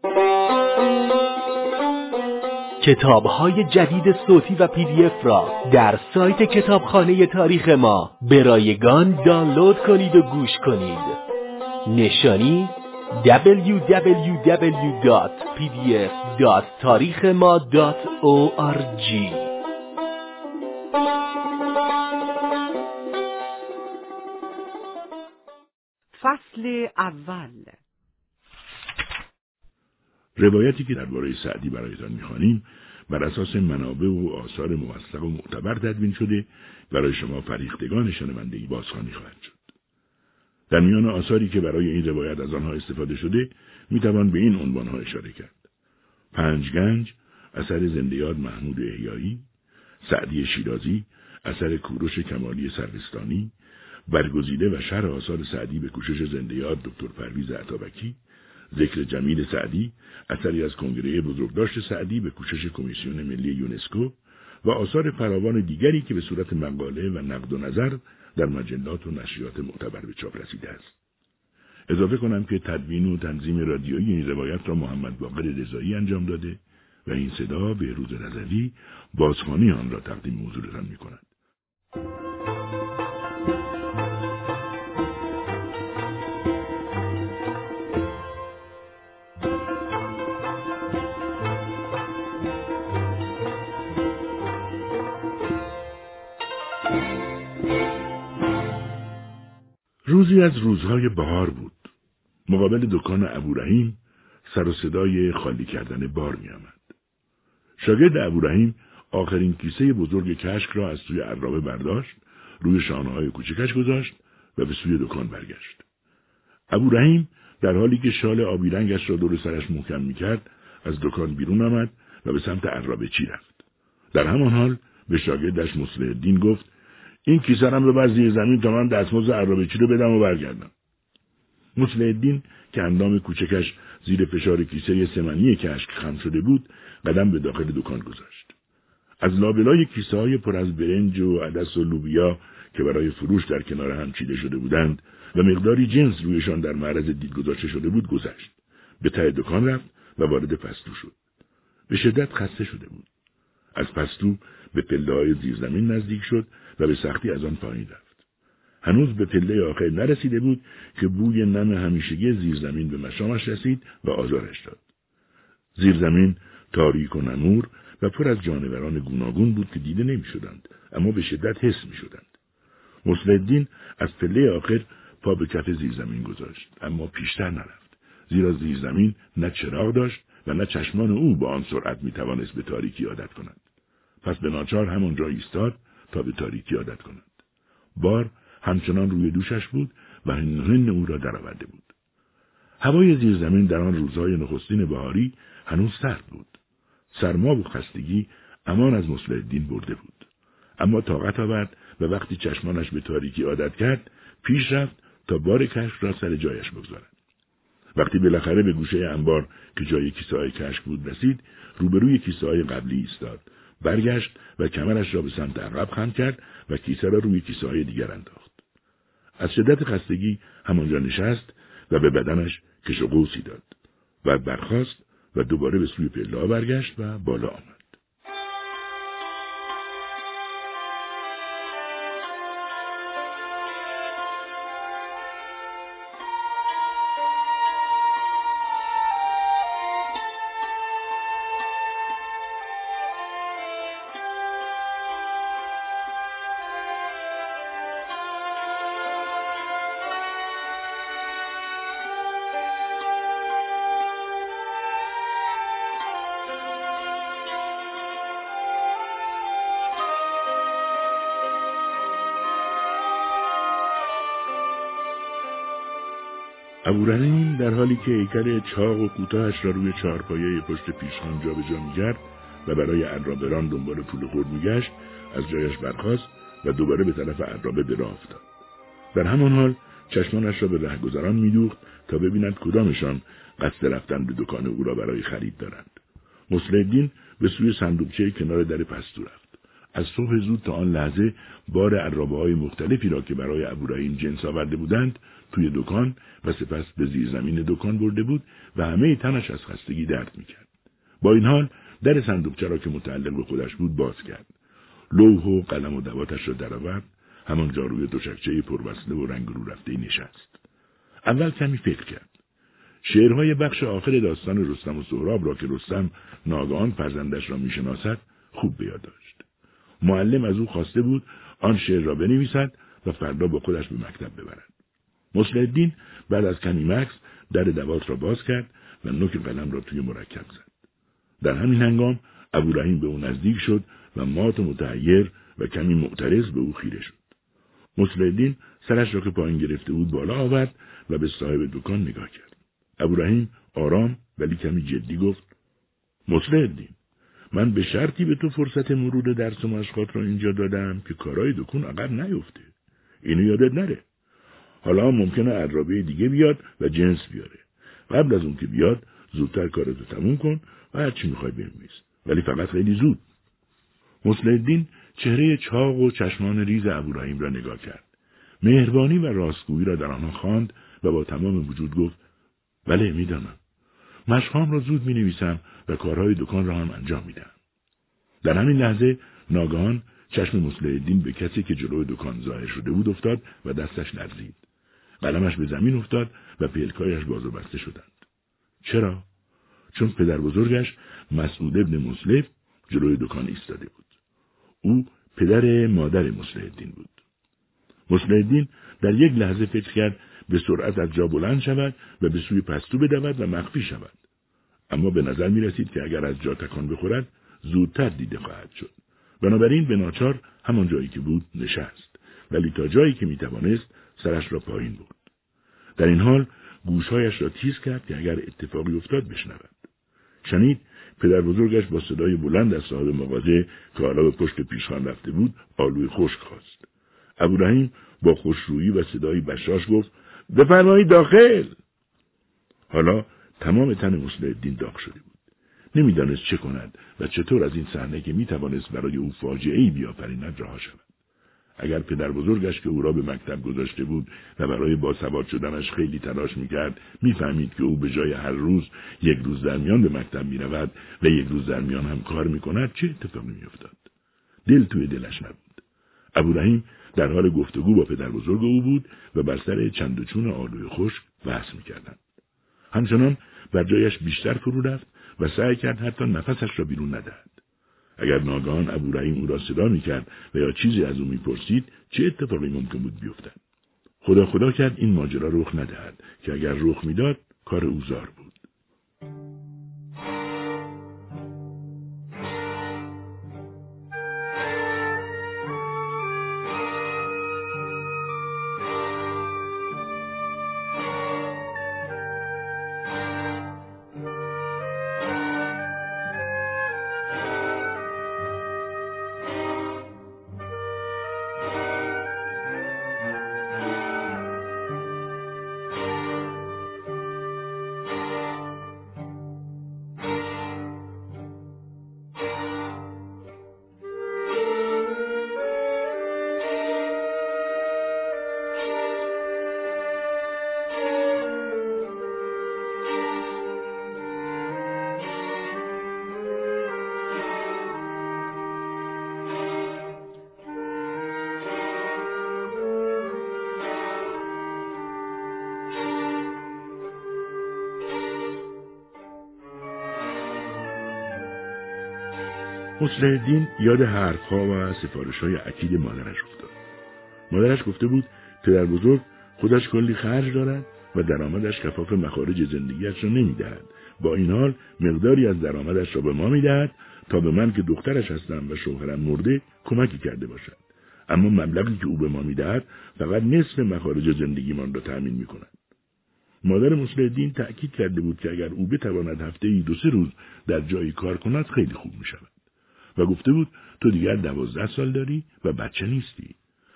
کتاب‌های جدید صوتی و PDF را در سایت کتابخانه تاریخ ما به رایگان دانلود کنید و گوش کنید. نشانی www.pdf.tarikhma.org. فصل اول. روایتی که درباره سعدی برایتان می‌خوانیم بر اساس منابع و آثار موثق و معتبر تدوین شده، برای شما فریختگان شنوندگی بازخوانی خواهد شد. در میان آثاری که برای این روایت از آنها استفاده شده میتوان به این عنوانها اشاره کرد: پنجگنج اثر زنده‌یاد محمود احیایی، سعدی شیرازی اثر کوروش کمالی سروستانی، برگزیده و شرح آثار سعدی به کوشش زنده‌یاد دکتر پرویز عطابکی، ذکر جمیل سعدی اثری از کنگره بزرگداشت سعدی به کوشش کمیسیون ملی یونسکو و آثار فراوان دیگری که به صورت مقاله و نقد و نظر در مجلات و نشریات معتبر به چاپ رسیده است. اضافه کنم که تدوین و تنظیم رادیویی این روایت را محمد باقر رضایی انجام داده و این صدا بهروز رضوی بازخوانی آن را تقدیم حضورتان می‌کند. روزی از روزهای بهار بود. مقابل دکان ابورحیم سر و صدای خالی کردن بار می آمد. شاگرد ابورحیم آخرین کیسه بزرگ کشک را از توی عرابه برداشت، روی شانه‌های کوچکش گذاشت و به سوی دکان برگشت. ابورحیم در حالی که شال آبی رنگش را دور سرش محکم می کرد، از دکان بیرون آمد و به سمت عرابه چی رفت. در همان حال به شاگردش مصلح الدین گفت: این کیسه را ببر زیر زمین تا من دستمزد عرابه‌چی رو بدم و برگردم. مصلح الدین که اندام کوچکش زیر فشار کیسه سمنی کشک خم شده بود، قدم به داخل دکان گذاشت. از لابلای کیسه‌های پر از برنج و عدس و لوبیا که برای فروش در کنار هم چیده شده بودند و مقداری جنس رویشان در معرض دید گذاشته شده بود گذشت. به ته دکان رفت و وارد پستو شد. به شدت خسته شده بود. از پستو به پله‌های زیرزمین نزدیک شد و به سختی از آن پایین رفت. هنوز به پله آخر نرسیده بود که بوی نم همیشگی زیرزمین به مشامش رسید و آزارش داد. زیرزمین تاریک و نمور و پر از جانوران گوناگون بود که دیده نمی‌شدند، اما به شدت حس می‌شدند. مصلح الدین از پله آخر پا به کف زیرزمین گذاشت، اما پیشتر نرفت، زیرا زیرزمین نه چراغ داشت و نه چشمان او با آن سرعت می‌توانست به تاریکی عادت کند. پس به ناچار همانجا ایستاد تا به تاریکی عادت کند. بار همچنان روی دوشش بود و هن او را درآورده بود. هوای زیرزمین در آن روزهای نخستین بهاری هنوز سرد بود. سرما و خستگی امان از مصلح الدین برده بود. اما طاقت آورد و وقتی چشمانش به تاریکی عادت کرد، پیش رفت تا بار کشک را سر جایش بگذارد. وقتی بالاخره به گوشه انبار که جای کیسه‌های کشک بود رسید، روبروی کیسه‌های قبلی ایستاد. برگشت و کمرش را به سمت عقب خم کرد و کیسه را روی کیسه‌های دیگر انداخت. از شدت خستگی همانجا نشست و به بدنش کش و قوسی داد و برخاست و دوباره به سوی پله‌ها برگشت و بالا آمد. ابورحیم در حالی که هیکل چاق و کوتاهش را روی چهارپایه پشت پیشخوان جابجا می‌کرد و برای عرابه‌ران دنبال پول خورد می‌گشت، از جایش برخاست و دوباره به طرف عرابه به راه افتاد. در همان حال چشمانش را به رهگذران می‌دوخت تا ببیند کدامشان قصد رفتن به دکان او را برای خرید دارند. مصلح الدین به سوی صندوقچه کنار در پستو رفت. از صبح زود تا آن لحظه بار عرابه‌های مختلفی را که برای ابورحیم جنس آورده بودند توی دکان و سپس به زیر زمین دکان برده بود و همه تنش از خستگی درد میکرد. با این حال در صندوقچه را که متعلق به خودش بود باز کرد. لوح و قلم و دواتش را درآورد، همانجا روی دوشکچه پربسته و رنگ رو رفته نشست. اول کمی فکر کرد. شعرهای بخش آخر داستان رستم و سهراب را که رستم ناگهان فرزندش را میشناسد خوب به یاد داشت. معلم از او خواسته بود آن شعر را بنویسد و فردا با خودش به مکتب ببرد. مصلح الدین بعد از کمی مکث در دوات را باز کرد و نوک قلم را توی مرکب زد. در همین هنگام ابورحیم به او نزدیک شد و مات و متحیر و کمی معترض به او خیره شد. مصلح الدین سرش را که پایین گرفته بود بالا آورد و به صاحب دکان نگاه کرد. ابورحیم آرام ولی کمی جدی گفت: مصلح الدین، من به شرطی به تو فرصت مرور درس و مشقات را اینجا دادم که کارهای دکون عقب نیفته. اینو یادت نره. حالا ممکنه عرابه دیگه بیاد و جنس بیاره. قبل از اون که بیاد زودتر کارتو تموم کن و هر چی میخوای بنویس، ولی فقط خیلی زود. مصلح الدین چهره چاق و چشمان ریز ابورحیم را نگاه کرد. مهربانی و راستگویی را در آنها خواند و با تمام وجود گفت: بله میدانم. مشقام را زود مینویسم و کارهای دکان را هم انجام میدم. در همین لحظه ناگهان چشم مصلح الدین به کسی که جلوی دکان ظاهر شده بود افتاد و دستش لرزید. قلمش به زمین افتاد و پلکایش باز و بسته شدند. چرا؟ چون پدر بزرگش مسعود ابن مصلح جلوی دکان ایستاده بود. او پدر مادر مصلح الدین بود. مصلح الدین در یک لحظه فکر کرد به سرعت از جا بلند شود و به سوی پستو بدود و مخفی شود. اما به نظر می رسید که اگر از جا تکان بخورد زودتر دیده خواهد شد. بنابراین به ناچار همان جایی که بود نشست، ولی تا جایی که می توانست سرش را پایین برد. در این حال گوشهایش را تیز کرد که اگر اتفاقی افتاد بشنود. شنید پدر بزرگش با صدای بلند از صاحب مغازه که حالا به پشت پیشخوان رفته بود آلوی خشک خواست. ابورحیم با خوشرویی و صدای بشاش گفت: بفرمایید داخل. حالا تمام تن مصلح الدین داغ شده بود. نمیدانست چه کند و چطور از این صحنه که میتوانست برای او فاجعه‌ای بیافریند رها شود. اگر پدر بزرگش که او را به مکتب گذاشته بود و برای باسواد شدنش خیلی تلاش میکرد میفهمید که او به جای هر روز یک روز در میان به مکتب میرود و یک روز در میان هم کار میکند چه اتفاقی میافتاد؟ دل توی دلش نبود. ابورحیم در حال گفتگو با پدر بزرگ او بود و بر سر چند و چون آلوی خشک بحث میکردند. همچنان بر جایش بیشتر فرو رفت و سعی کرد حتی نفسش را بیرون ندهد. اگر ناگهان ابورحیم او را صدا میکرد و یا چیزی از او میپرسید چه اتفاقی ممکن بود بیفتد؟ خدا کرد این ماجرا رخ ندهد که اگر رخ میداد کار او زار بود. مصلح الدین یاد حرفها و سفارش‌های اکید مادرش افتاد. مادرش گفته بود پدر بزرگ خودش کلی خرج دارد و درآمدش کفاف مخارج زندگیش را نمی‌دهد. با این حال مقداری از درآمدش را به ما می‌دهد تا به من که دخترش هستم و شوهرم مرده کمکی کرده باشد. اما مبلغی که او به ما می‌دهد فقط نصف مخارج زندگیمان را تأمین می‌کند. مادر مصلح الدین تأکید کرده بود که اگر او بتواند هفته‌ای 2-3 روز در جایی کار کند خیلی خوب می‌شود. و گفته بود تو دیگر 12 سال داری و بچه نیستی.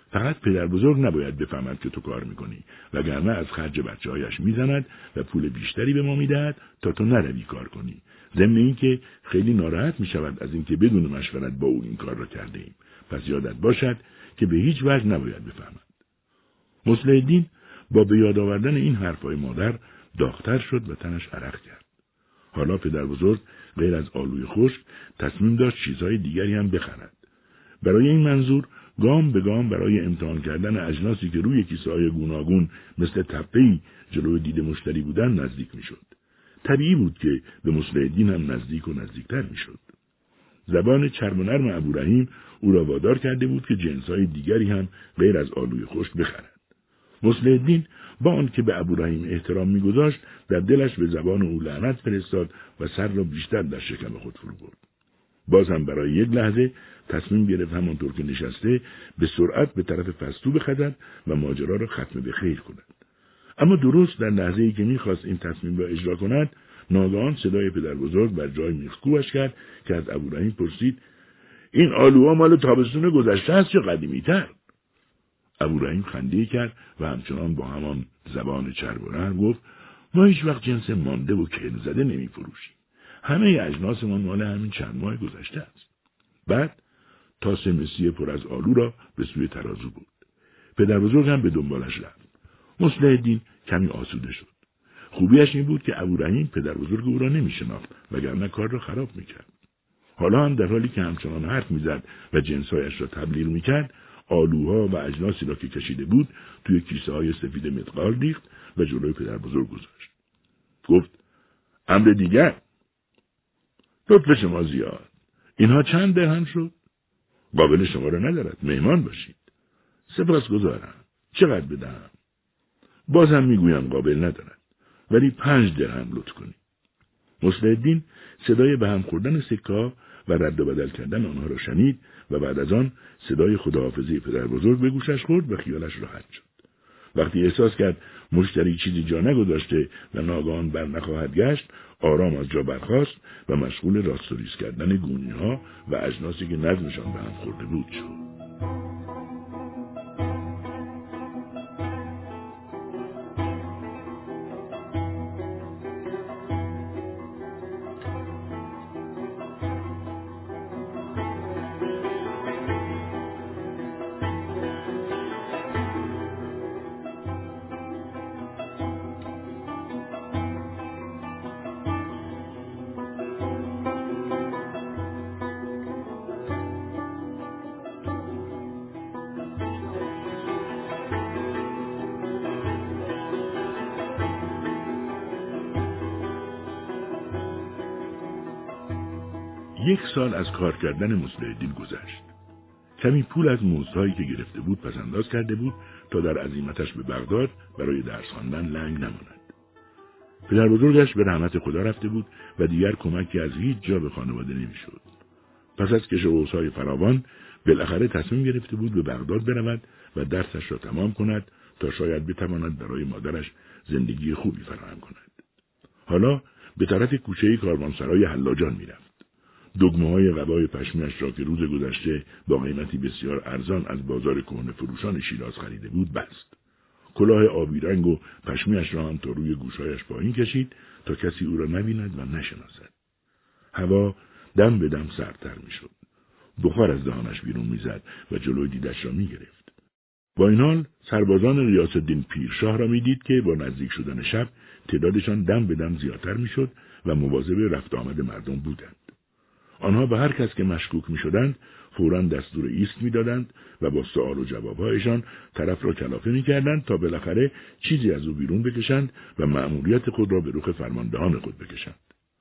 فقط پدر بزرگ نباید بفهمد که تو کار میکنی، وگرنه از خرج بچه‌هایش میزند و پول بیشتری به ما میدهد تا تو نروی کار کنی. ضمن اینکه خیلی ناراحت میشود از اینکه بدون مشورت با او این کار را کرده ایم. پس یادت باشد که به هیچ وجه نباید بفهمد. مصلح الدین با به یاد آوردن این حرفهای مادر داغ‌تر شد و تنش عرق کرد. حالا پدر بزرگ غیر از آلوی خشک تصمیم داشت چیزهای دیگری هم بخرد. برای این منظور گام به گام برای امتحان کردن اجناسی که روی کیسه‌های گوناگون مثل تپه‌ای جلوی دید مشتری بودن نزدیک میشد. طبیعی بود که به مصلح الدین هم نزدیک و نزدیکتر میشد. زبان چرب و نرم ابورحیم او را وادار کرده بود که جنس‌های دیگری هم غیر از آلوی خشک بخرد. مصلح الدین با آنکه به ابورحیم احترام می‌گذاشت، در دلش به زبان او لعنت فرستاد و سر را بیشتر در شکم خود فرو برد. باز هم برای یک لحظه تصمیم گرفت همانطور که نشسته به سرعت به طرف فستو بخزد و ماجرا را ختم به خیر کند. اما درست در لحظه‌ای که می‌خواست این تصمیم را اجرا کند، ناگهان صدای پدر بزرگ بر جای میخکوبش کرد که از ابورحیم پرسید: این آلوها مال تابستون گذشته است یا قدیمی‌تر؟ ابورحیم خنده‌ای کرد و همچنان با همان زبان چرب و نرم گفت: ما هیچ وقت جنس مانده و کهنه زده نمی‌فروشیم. همه اجناسمان مال همین چند ماه گذشته است. بعد تاسه مسی پر از آلو را به سوی ترازو برد. پدر بزرگ هم به دنبالش رفت. مصلح الدین کمی آسوده شد. خوبیش این بود که ابورحیم پدر بزرگ او را نمی‌شناخت، وگرنه کار را خراب می‌کرد. حالا هم در حالی که همچنان حرف می‌زد و جنسایش را تبلیغ می‌کرد، آلوها و اجناسی را که کشیده بود توی کیسه‌های سفید مدقال ریخت و جلوی پدر بزرگ گذاشت. گفت: امر دیگر. لطف شما زیاد. اینها چند درهم شد؟ قابل شما را ندارد. مهمان باشید. سپاسگزارم. چقدر بدهم؟ بازم میگویم قابل ندارد. ولی 5 درهم لطف کنید. مصلح الدین صدای به هم خوردن سکه‌ها و رد و بدل کردن آنها را شنید و بعد از آن صدای خداحافظی پدر بزرگ به گوشش خورد و خیالش راحت شد. وقتی احساس کرد مشتری چیزی جا نگذاشته و ناگهان بر نخواهد گشت، آرام از جا برخاست و مشغول راست و ریز کردن گونی‌ها و اجناسی که نظمشان به هم خورده بود شد. یک سال از کار کردن مصلح الدین گذشت. کمی پول از مزدهایی که گرفته بود پسنداز کرده بود تا در عزیمتش به بغداد برای درس خواندن لنگ نماند. پدر بزرگش به رحمت خدا رفته بود و دیگر کمکی از هیچ جا به خانواده نمیشد. پس از کش و قوس‌های فراوان بالاخره تصمیم گرفته بود به بغداد برود و درسش را تمام کند تا شاید بتواند برای مادرش زندگی خوبی فراهم کند. حالا به طرف کوچه کاروانسرای حلاجان میرفت. دگمه‌های قبای پشمیش را که روز گذشته با قیمتی بسیار ارزان از بازار کهنه فروشان شیراز خریده بود بست. کلاه آبی رنگ و پشمیش را هم تا روی گوشایش پایین کشید تا کسی او را نبیند و نشناسد. هوا دم به دم سردتر میشد. بخار از دهانش بیرون میزد و جلوی دیدش را میگرفت. با این حال سربازان ریاض الدین پیرشاه را میدید که با نزدیک شدن شب تعدادشان دم به دم زیادتر میشد و مواظب رفت آمد مردم بودند. آنها به هر کس که مشکوک میشدند فوراً دستور ایست میدادند و با سؤال و جوابهایشان طرف را کلافه میکردند تا بالاخره چیزی از او بیرون بکشند و مأموریت خود را به رخ فرماندهان خود بکشند.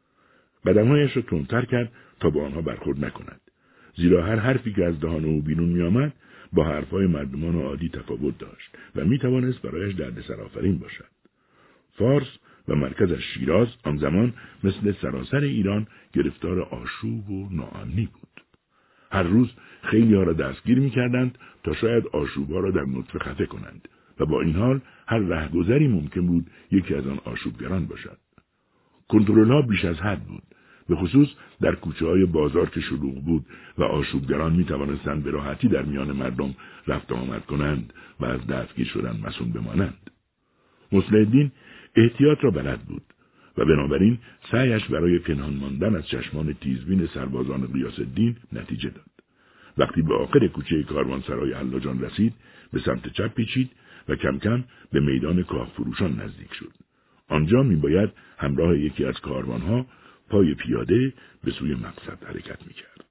قدمهایش را تندتر کرد تا با آنها برخورد نکند، زیرا هر حرفی که از دهان او بیرون میآمد با حرفهای مردمان عادی تفاوت داشت و میتوانست برایش دردسرآفرین باشد. فارس و مرکزش شیراز آن زمان مثل سراسر ایران گرفتار آشوب و ناامنی بود. هر روز خیلی ها را دستگیر می‌کردند تا شاید آشوب‌ها را در نطفه خفه کنند و با این حال هر رهگذری ممکن بود یکی از آن آشوبگران باشد. کنترل‌ها بیش از حد بود به خصوص در کوچه‌های بازار که شلوغ بود و آشوبگران می‌توانستند به راحتی در میان مردم رفت و آمد کنند و از دستگیر شدن مصون بمانند. مصلح‌الدین احتیاط را بلد بود و بنابراین سعیش برای پنهان ماندن از چشمان تیزبین سربازان غیاث‌الدین نتیجه داد. وقتی به آخر کوچه کاروانسرای حلاجان رسید، به سمت چپ پیچید و کم کم به میدان کاه فروشان نزدیک شد. آنجا میباید همراه یکی از کاروانها پای پیاده به سوی مقصد حرکت میکرد.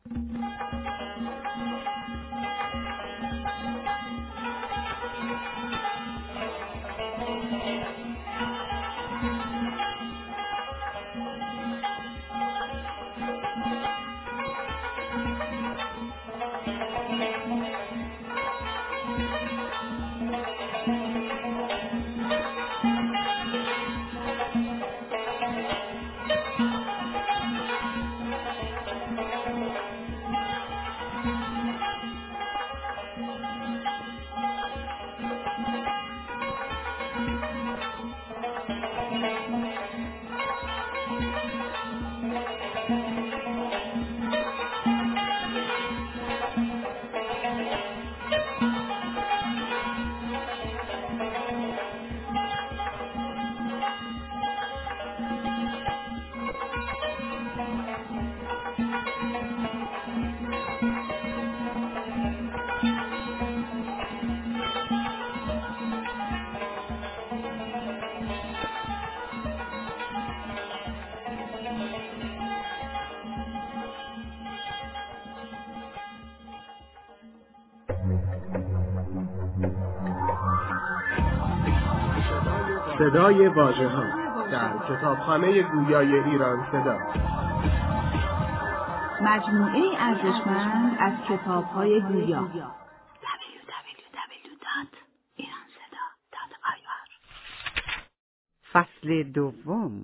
صدای واژه‌ها در کتابخانه گویای ایران صدا، مجموعه ارزشمند از کتاب‌های گویا. www.iranseda.ir فصل دوم.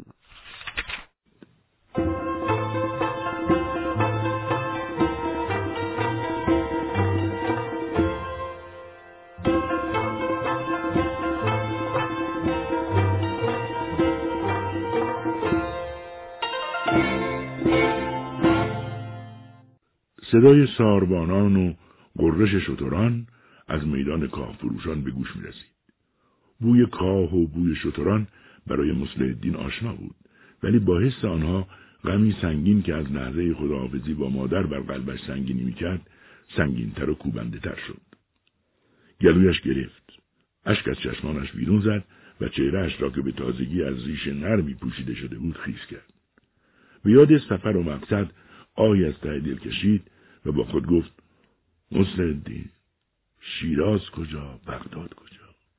صدای ساربانان و غرش شتران از میدان کاه فروشان به گوش می رسید. بوی کاه و بوی شتران برای مصلح‌الدین آشنا بود، ولی با حس آنها غمی سنگین که از لحظه خداحافظی با مادر بر قلبش سنگینی می کرد، سنگین‌تر و کوبنده تر شد. گلویش گرفت، اشک از چشمانش بیرون زد و چهرهش را که به تازگی از ریش نرمی پوشیده شده بود خیس کرد. به یاد سفر و مقصد آهی از ته دل کشید و با خود گفت: مصلح‌الدین، شیراز کجا، بغداد کجا؟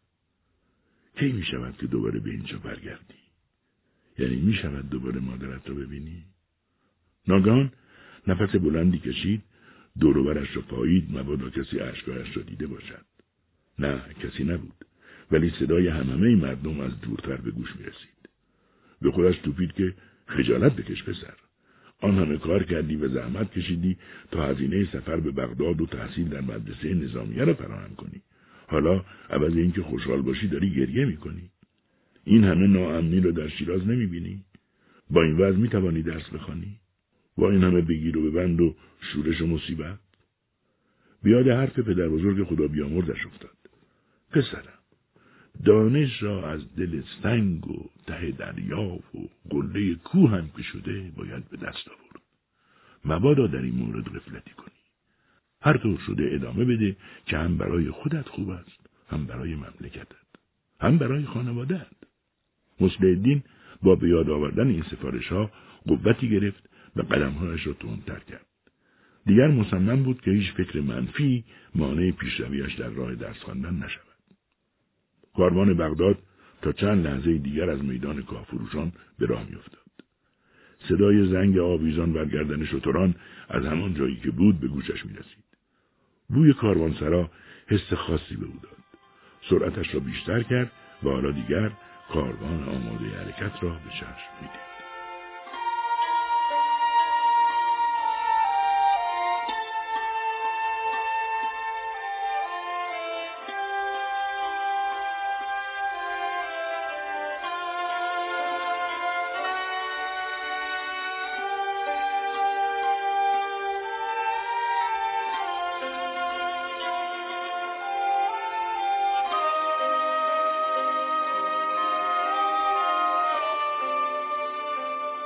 کی می شود که دوباره به اینجا برگردی؟ یعنی می شود دوباره مادرت را ببینی؟ ناگهان نفس بلندی کشید، دور و برش را پایید مبادا کسی اشکایش را دیده باشد. نه، کسی نبود، ولی صدای همهمه مردم از دورتر به گوش می رسید. به خودش توپید که خجالت بکش پسر. آن همه کار کردی و زحمت کشیدی تا هزینه سفر به بغداد و تحصیل در مدرسه نظامیه را فراهم کنی. حالا عوض اینکه خوشحال باشی داری گریه میکنی. این همه ناامنی رو در شیراز نمیبینی؟ با این وضع میتوانی درس بخوانی؟ با این همه بگیر و ببند و شورش و مصیبت؟ بیاد حرف پدر بزرگ خدا بیامرزش افتاد. پسرم، دانش را از دل سنگ و ته دریا و قله کوه هم که شده باید به دست آورد. مبادا در این مورد غفلتی کنی. هر طور شده ادامه بده که هم برای خودت خوب است، هم برای مملکتت، هم برای خانواده‌ات. مصلح‌الدین با به یاد آوردن این سفارش‌ها قوتی گرفت و قدم‌هایش را تندتر کرد. دیگر مصمم بود که هیچ فکر منفی مانع پیشرویش در راه درس خواندن نشود. کاروان بغداد تا چند لحظه دیگر از میدان کافروشان به راه می‌افتاد. صدای زنگ آویزان برگردن شتران از همان جایی که بود به گوشش می‌رسید. بوی کاروانسرا حس خاصی به او داد. سرعتش را بیشتر کرد و حالا دیگر کاروان آماده حرکت را به چشم می‌دید.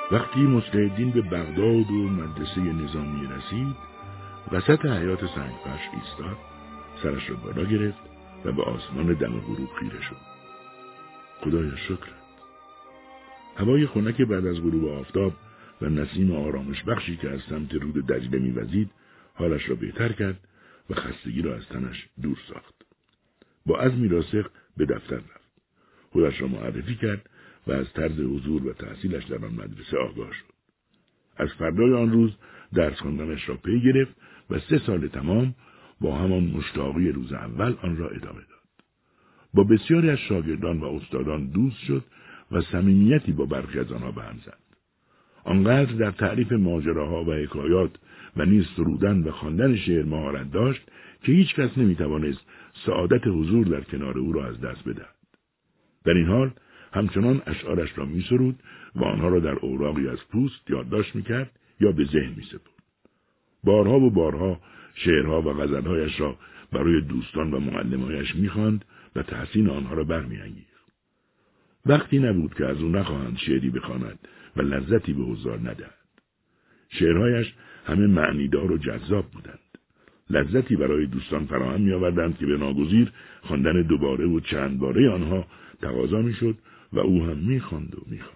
وقتی مصلح‌الدین به بغداد و مدرسه نظامی رسید، وسط حیاط سنگفرش ایستاد، سرش را بالا گرفت و به آسمان دم غروب خیره شد. خدایا شکرت. هوای خنک بعد از غروب آفتاب و نسیم آرامش بخشی که از سمت رود دجله می‌وزید حالش را بهتر کرد و خستگی را از تنش دور ساخت. با عزمی راسخ به دفتر رفت. خودش را معرفی کرد و از طرز حضور و تحصیلش در آن مدرسه آگاه شد. از فردای آن روز درس خواندنش را پی گرفت و 3 سال تمام با همان مشتاقی روز اول آن را ادامه داد. با بسیاری از شاگردان و استادان دوست شد و صمیمیتی با برخی از آنها به هم زد. آنقدر در تعریف ماجراها و حکایات و نیز سرودن و خواندن شعر مهارت داشت که هیچ کس نمیتوانست سعادت حضور در کنار او را از دست بدهد. در این حال همچنان اشعارش را می‌سرود و آنها را در اوراقی از پوست یادداشت می‌کرد یا به ذهن می‌سپرد. بارها و بارها شعرها و غزل‌هایش را برای دوستان و معلم‌هایش می‌خواند و تحسین آنها را برمی‌انگیخت. وقتی نبود که از او نخواهند شعری بخواند و لذتی به حضار ندهد. شعرهایش همه معنیدار و جذاب بودند. لذتی برای دوستان فراهم می‌آوردند که به ناگزیر خواندن دوباره و چند باره آنها تقاضا می‌شد و او هم می‌خواند و می‌خواند.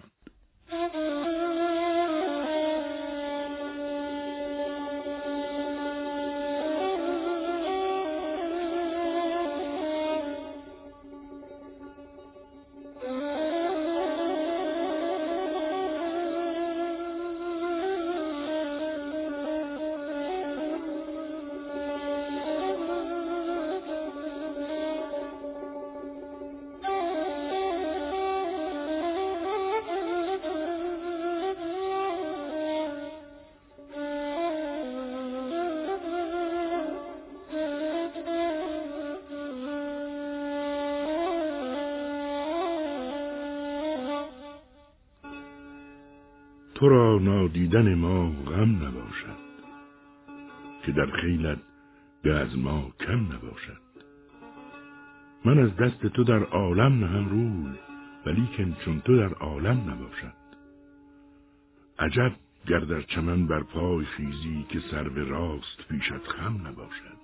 تو را نادیدن ما غم نباشد، که در خیلت به از ما کم نباشد. من از دست تو در عالم نهم روی، ولیکن چون تو در عالم نباشد. عجب گر در چمن بر پای خیزی، که سرو راست پیشت خم نباشد.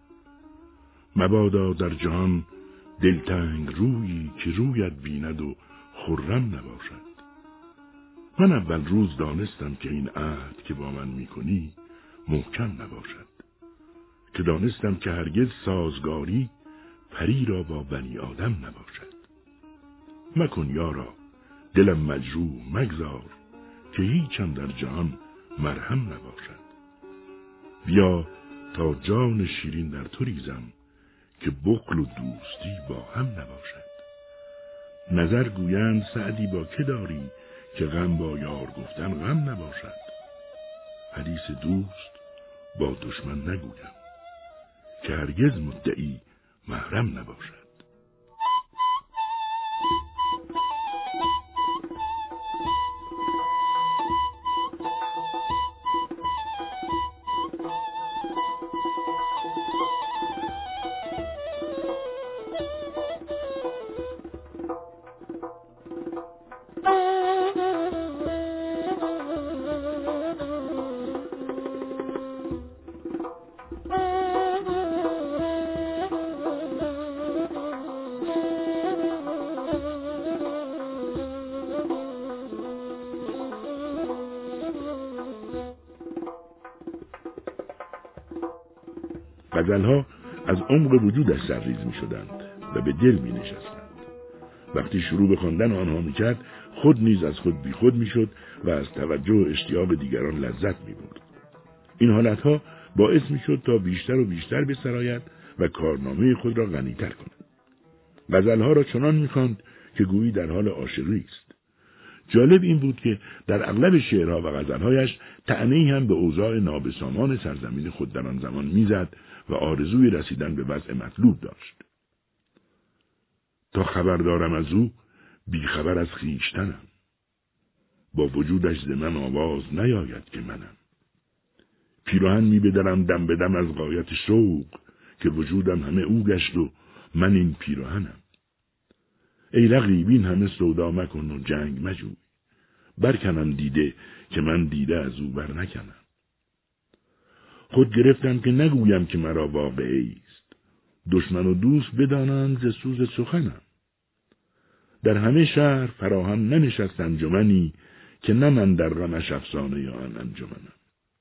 مبادا در جهان دلتنگ رویی، که رویت بیند و خرم نباشد. من اول روز دانستم که این عهد که با من میکنی محکم نباشد، که دانستم که هرگز سازگاری پری را با بنی آدم نباشد. مکن یارا دلم مجروح مگذار، که هیچم در جهان مرهم نباشد. بیا تا جان شیرین در تو ریزم، که بخل و دوستی با هم نباشد. نظر گویند سعدی با که داری، که غم با یار گفتن غم نباشد. حدیث دوست با دشمن نگویم، که هرگز مدعی محرم نباشد. غزلها از عمق وجودش سرریز می شدند و به دل می نشستند. وقتی شروع به خواندن آنها می کرد، خود نیز از خود بی خود می شد و از توجه و اشتیاق دیگران لذت می برد. این حالتها باعث می شد تا بیشتر و بیشتر بسراید و کارنامه خود را غنی‌تر کند. غزلها را چنان می خواند که گویی در حال عاشقی است. جالب این بود که در اغلب شعرها و غزلهایش طعنه‌ای هم به اوضاع نابسامان سرزمین خود در آن زمان میزد و آرزوی رسیدن به وضع مطلوب داشت. تا خبر دارم از او، بیخبر از خویشتنم. با وجودش ز من آواز نیاید که منم. پیراهن می بدرم دم به دم از غایت شوق، که وجودم همه او گشت و من این پیراهنم. ای رقیب این همه سودا مکن و جنگ مجوی، برکنم دیده که من دیده از او بر نکنم. خود گرفتم که نگویم که مرا واقعی است. دشمن و دوست بدانند ز سوز سخنم. در همه شهر فراهم ننشست انجمنی که نه من در غمش افسانه آن انجمنم.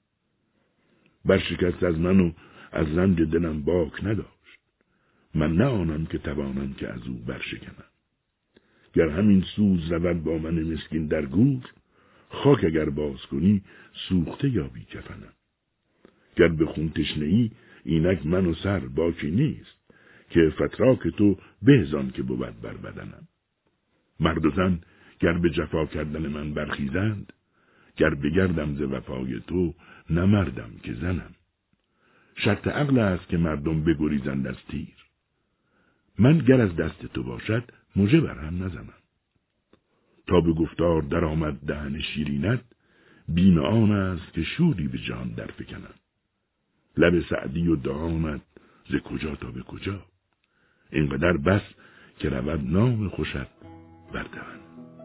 برشکست از من و از رنج دلم باک نداشت. من نه آنم که توانم که از او برشکنم. گر همین سوز رود با من مسکین در گور، خاک اگر باز کنی سوخته یابی کفنم. گر به خون تشنه‌ای اینک من و سر باکی نیست، که فتراک تو بهزان که بود بر بدنم. مرد و زن گر به جفا کردن من برخیزند، گر بگردم ز وفای تو نمردم که زنم. شرط عقل است که مردم بگریزند از تیر، من گر از دست تو باشد مژه بر هم نزنم. تا به گفتار در آمد دهن شیرینت، بیم آن است که شوری به جان در فکنم. لب سعدی و دهانت ز کجا تا به کجا، اینقدر بس که رود نام خوشت بر دهن.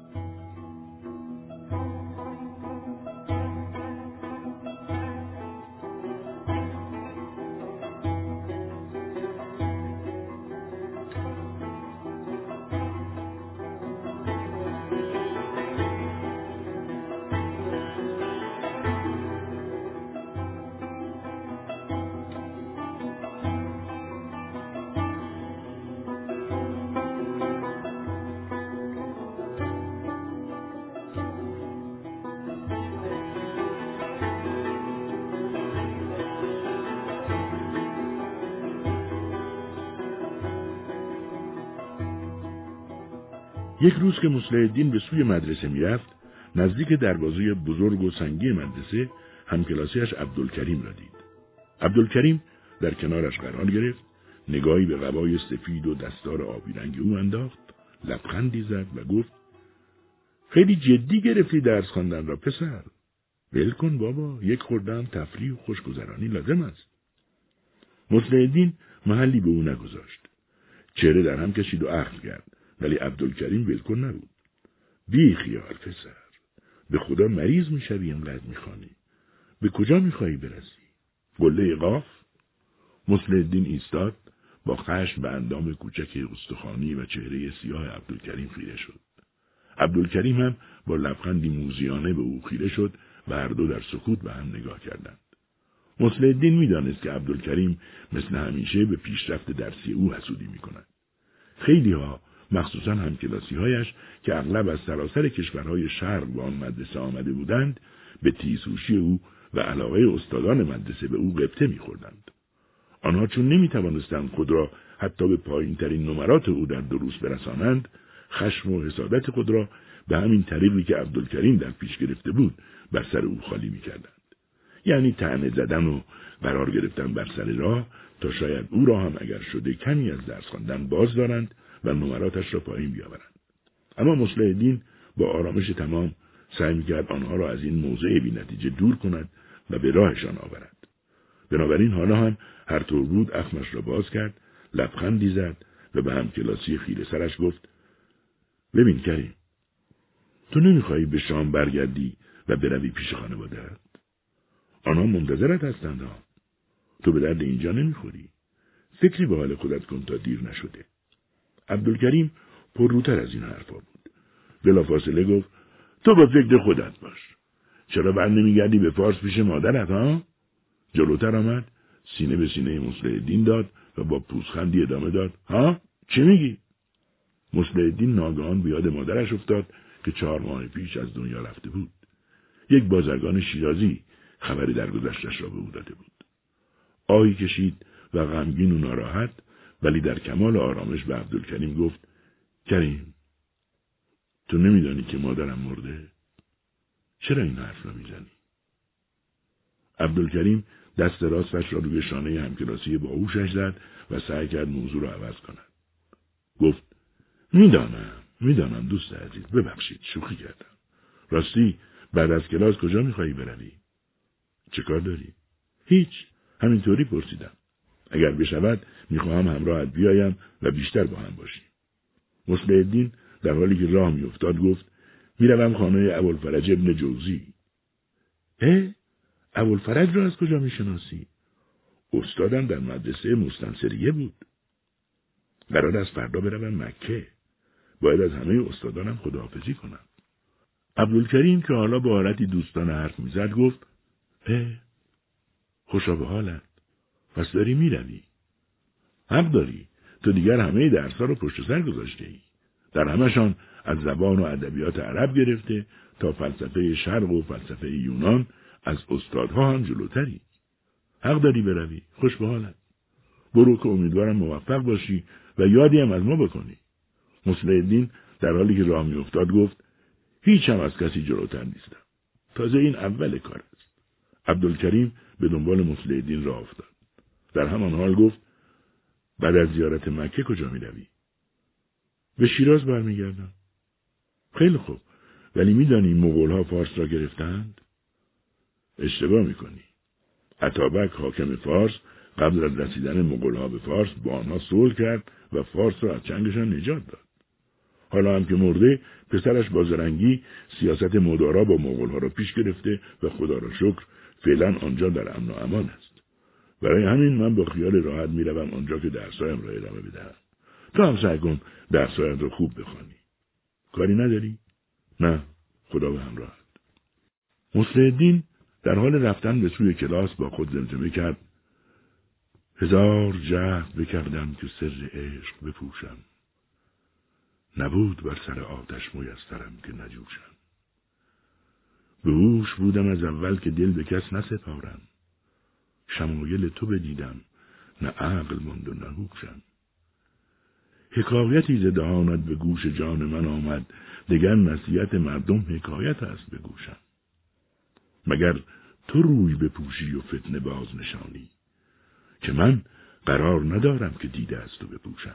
یک روز که مصلح الدین به سوی مدرسه میرفت، نزدیک دروازه بزرگ و سنگی مدرسه همکلاسیش عبدالکریم را دید. عبدالکریم در کنارش قرار گرفت، نگاهی به قبای سفید و دستار آبی رنگ او انداخت، لبخندی زد و گفت: خیلی جدی گرفتی درس خواندن را پسر. ول کن بابا، یک خردم تفریح و خوشگذرانی لازم است. مصلح الدین محلی به او نگذاشت. چهره در هم کشید و اخم کرد، ولی عبدالکریم ولکن نبود. بی خیال پسر، به خدا مریض میشوی اینقدر میخوانی. به کجا میخوایی برسی؟ قله قاف؟ مصلح الدین ایستاد، با خشم به اندام کوچک استخوانی و چهره سیاه عبدالکریم خیره شد. عبدالکریم هم با لبخندی موذیانه به او خیره شد و هر دو در سکوت به هم نگاه کردند. مصلح الدین میدانست که عبدالکریم مثل همیشه به پیشرفت درسی او حسودی میکند. خیلی ها، مخصوصا همکلاسی‌هایش که اغلب از سراسر کشورهای شرق به آن مدرسه آمده بودند، به تیزهوشی او و علاقه استادان مدرسه به او غبطه می‌خوردند. آنها چون نمی‌توانستند خود را حتی به پایین‌ترین نمرات او در دروس برسانند، خشم و حسادت خود را به همین طریقی که عبدالکریم در پیش گرفته بود بر سر او خالی می‌کردند. یعنی طعنه زدن و قرار گرفتن بر سر راه تا شاید او را هم اگر شده کمی از درس خواندن باز دارند و نمراتش را پایین بیاورند. اما مصلح الدین با آرامش تمام سعی می‌کرد آنها را از این موضع بی نتیجه دور کند و به راهشان آورد. بنابراین حالا هم هر طور بود اخمش را باز کرد، لبخندی زد و به همکلاسی خیره سرش گفت: ببین کریم، تو نمی‌خواهی به شام برگردی و بروی پیش خانواده‌ات؟ آنها منتظرت هستند ها. تو به درد اینجا نمی‌خوری. فکری به حال خودت کن تا دیر نشده. عبدالکریم پرروتر از این حرفا بود. بلافاصله گفت: تو با فکر خودت باش. چرا بر نمیگردی به فارس پیش مادرت ها؟ جلوتر آمد، سینه به سینه مصلح الدین داد و با پوزخندی ادامه داد: ها؟ چی میگی؟ مصلح الدین ناگهان به یاد مادرش افتاد که 4 ماه پیش از دنیا رفته بود. یک بازرگان شیرازی خبری در گذشتش را به او داده بود. آهی کشید و غمگین و ناراحت، ولی در کمال آرامش به عبدالکریم گفت: کریم، تو نمیدانی که مادرم مرده؟ چرا این حرف را میزنی؟ عبدالکریم دست راستش را روی شانه همکلاسی باهوشش زد و سعی کرد موضوع را عوض کند. گفت: میدانم دوست عزیز، ببخشید، شوخی کردم. راستی بعد از کلاس کجا میخوایی بروی؟ چه کار داری؟ هیچ، همینطوری پرسیدم. اگر بشود میخواهم همراهت بیایم و بیشتر با هم باشیم. مصلح الدین در حالی که راه میافتاد گفت: میروم خانه ابوالفرج ابن جوزی. ابوالفرج را از کجا میشناسی؟ استادم در مدرسه مستنصریه بود. قرار است فردا بروم مکه. باید از همه استادانم خداحافظی کنم. عبدالکریم که حالا با حالتی دوستانه حرف میزد گفت خوشا به حالت. پس داری میروی. حق داری. تو دیگر همه درس‌ها رو پشت سر گذاشته ای. در همشان از زبان و ادبیات عرب گرفته تا فلسفه شرق و فلسفه یونان از استادها هم جلوتری. حق داری بروی. خوش به حالت. برو که امیدوارم موفق باشی و یادی هم از ما بکنی. مصلح الدین در حالی که راه میافتاد گفت هیچ هم از کسی جلوتر نیستم. تازه این اول کار است. عبدالکریم به دنبال مصلح الدین راه افتاد. در همان حال گفت بعد از زیارت مکه کجا میروی؟ به شیراز برمیگردم. خیلی خوب. ولی میدانی مغول‌ها فارس را گرفتند؟ اشتباه میکنی. اتابک حاکم فارس قبل از رسیدن مغول‌ها به فارس با آنها صلح کرد و فارس را از چنگشان نجات داد. حالا هم که مرده پسرش با زرنگی سیاست مدارا با مغول‌ها را پیش گرفته و خدا را شکر فعلا آنجا در امن و امان است. برای همین من با خیال راحت میروم آنجا که درسایم را ادامه بدهم. تو هم سعی کن درسایت را خوب بخوانی. کاری نداری؟ نه، خدا به همراهت. مصلح الدین در حال رفتن به سوی کلاس با خود زمزمه کرد: هزار جهد بکردم که سر عشق بپوشم، نبود بر سر آتش میسرم که نجوشم. به هوش بودم از اول که دل به کس نسپارم، شمایل تو بدیدم نه عقل ماند و نه هوشم. حکایتی ز دهانت به گوش جان من آمد، دگر نصیحت مردم حکایت است به گوشم. مگر تو روی بپوشی و فتنه باز نشانی، که من قرار ندارم که دیده از تو بپوشم.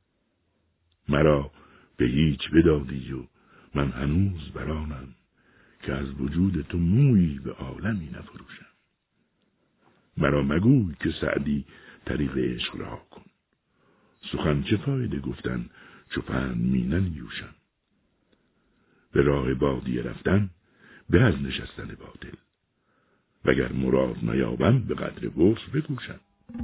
مرا به هیچ بدادی و من هنوز برانم، که از وجود تو مویی به عالمی نفروشم. مرا مگوی که سعدی طریق عشق رها کن، سخن چه فایده گفتن چو پند می ننیوشم. به راه بادیه رفتن به از نشستن باطل، وگر مراد نیابم به قدر وصل بکوشم.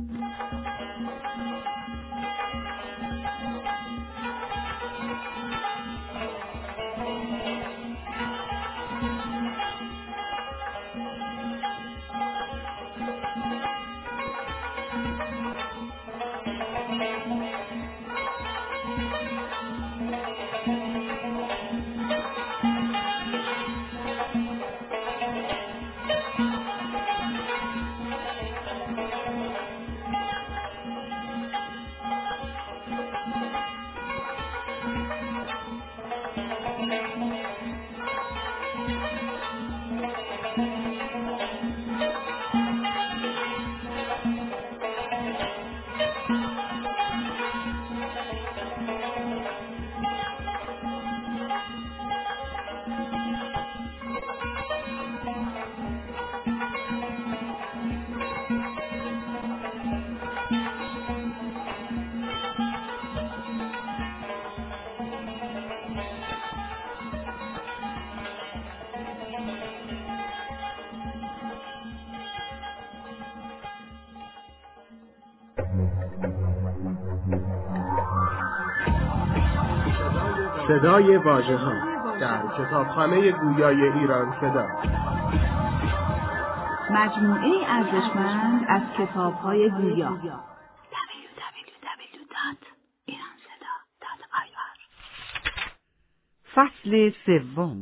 صدای واژه‌ها در کتابخانه گویای ایران صدا. مجموعه ارزشمند از کتاب‌های گویا. www.iranseda.ir فصل سوم.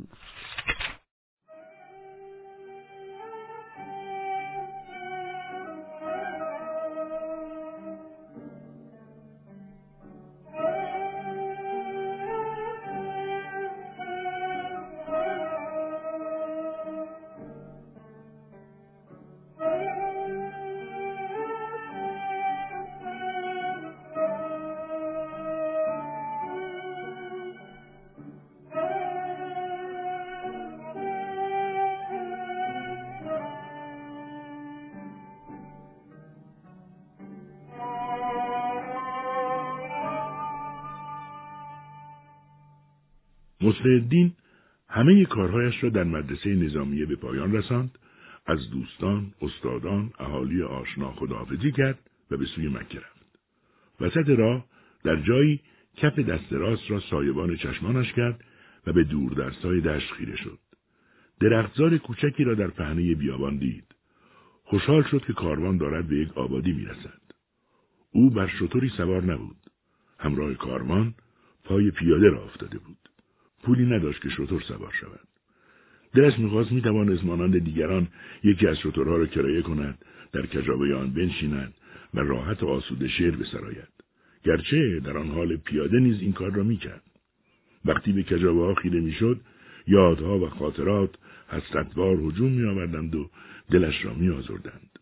مصلح الدین همه کارهایش را در مدرسه نظامیه به پایان رساند، از دوستان، استادان، اهالی آشنا خداحافظی کرد و به سوی مکه رفت. وسط راه در جایی کف دست راست را سایبان چشمانش کرد و به دوردرسای دشت خیره شد. درختزار کوچکی را در پهنه بیابان دید. خوشحال شد که کاروان دارد به یک آبادی میرسد. او بر شتری سوار نبود. همراه کاروان پای پیاده را افتاده بود. پولی نداشت که شتر سوار شود. دلش می‌خواست می‌توانست مانند دیگران یکی از شترها را کرایه کند، در کجاوه آن بنشیند و راحت و آسوده شعر بسراید. گرچه در آن حال پیاده نیز این کار را می‌کرد. وقتی به کجاوه‌ها خیره می‌شد، یادها و خاطرات حسرتوار هجوم می‌آوردند و دلش را می‌آزردند.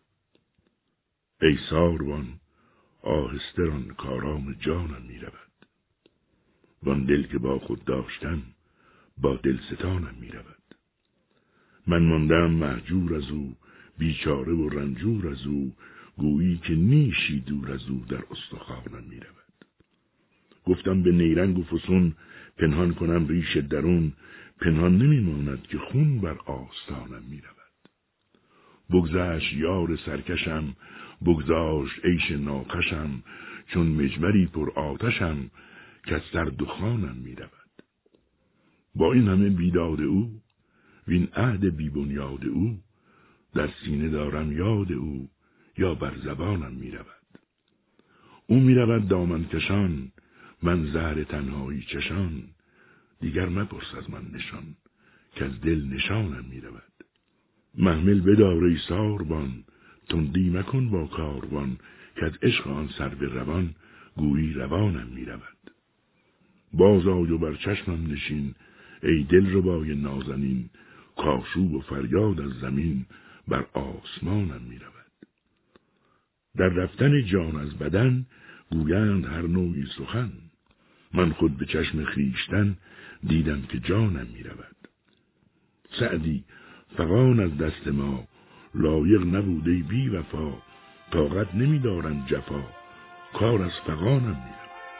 ای ساروان، آهسته ران کارام جانم می‌رود. وان دل که با خود داشتم، با دلستانم می‌رود. من ماندم مهجور از او، بیچاره و رنجور از او، گویی که نیشی دور از او در استخوانم می‌رود. گفتم به نیرنگ و فسون، پنهان کنم ریش درون، پنهان نمی‌ماند که خون بر آستانم می‌رود. بگذشت یار سرکشم، بگذاشت عیش ناکشم، چون مجمری پر آتشم، که از سر دخانم می‌رود. با این همه بیداد او، وین عهد بی بنیاد او، در سینه دارم یاد او، یا بر زبانم می‌رود. او می‌رود دامن کشان، من زهر تنهایی چشان، دیگر مپرس از من نشان، که از دل نشانم می‌رود. محمل بدار ای ساربان، تندی مکن با کاروان، که از عشق آن سرو روان، گویی روانم می‌رود. باز آی و بر چشمم نشین، ای دلربای نازنین، کآشوب و فریاد از زمین بر آسمانم می‌رود. در رفتن جان از بدن گویند هر نوعی سخن، من خود به چشم خویشتن دیدم که جانم می‌رود. سعدی فغان از دست ما، لایق نبوده بی وفا، طاقت نمی‌دارم جفا، کار از فغانم می‌رود.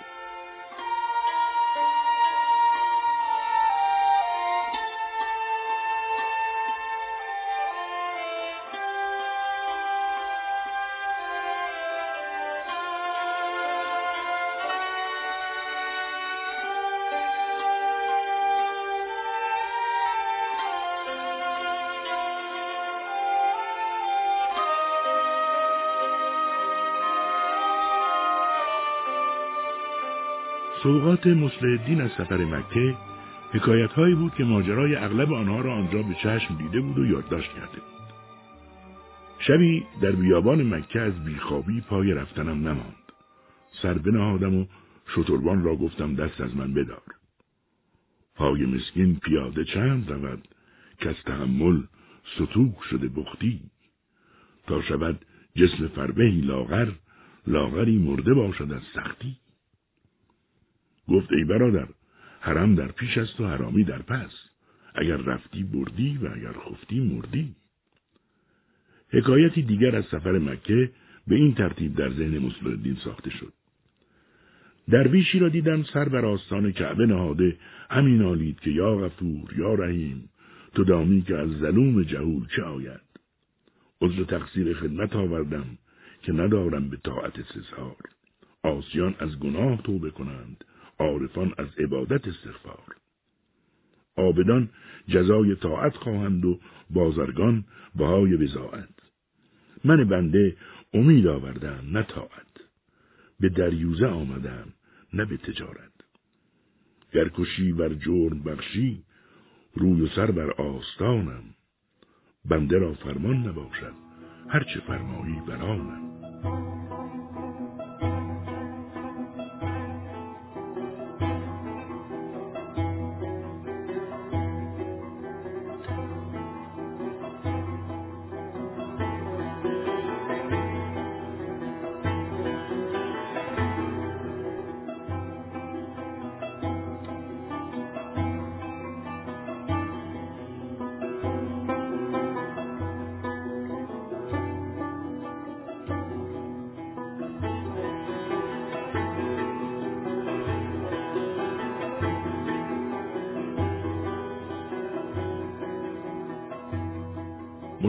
سوغات مصلح الدین از سفر مکه حکایت‌هایی بود که ماجرای اغلب آنها را آنجا به چشم دیده بود و یادداشت کرده بود. شبی در بیابان مکه از بیخوابی پای رفتنم نماند. سر بنهادم و شتربان را گفتم دست از من بدار. پای مسکین پیاده چند رود، که از تحمل ستوه شده بختی. تا شود جسم فربهی لاغر، لاغری مرده باشد از سختی. گفت ای برادر، حرم در پیش است و حرامی در پس، اگر رفتی بردی و اگر خفتی مردی. حکایتی دیگر از سفر مکه به این ترتیب در ذهن مصلح الدین ساخته شد. درویشی را دیدم سر بر آستان کعبه نهاده، همین نالید که یا غفور یا رحیم، تو دانی که از ظلوم جهول چه آید. عذر تقصیر خدمت آوردم، که ندارم به طاعت استظهار. عاصیان از گناه توبه کنند، عارفان از عبادت استغفار. عابدان جزای طاعت خواهند و بازرگان بهای بضاعت. من بنده امید آوردم نه طاعت، به دریوزه آمدم نه به تجارت. گر کشی بر جرم بخشی، روی و سر بر آستانم. بنده را فرمان نباشد، هرچه فرمایی بر آنم.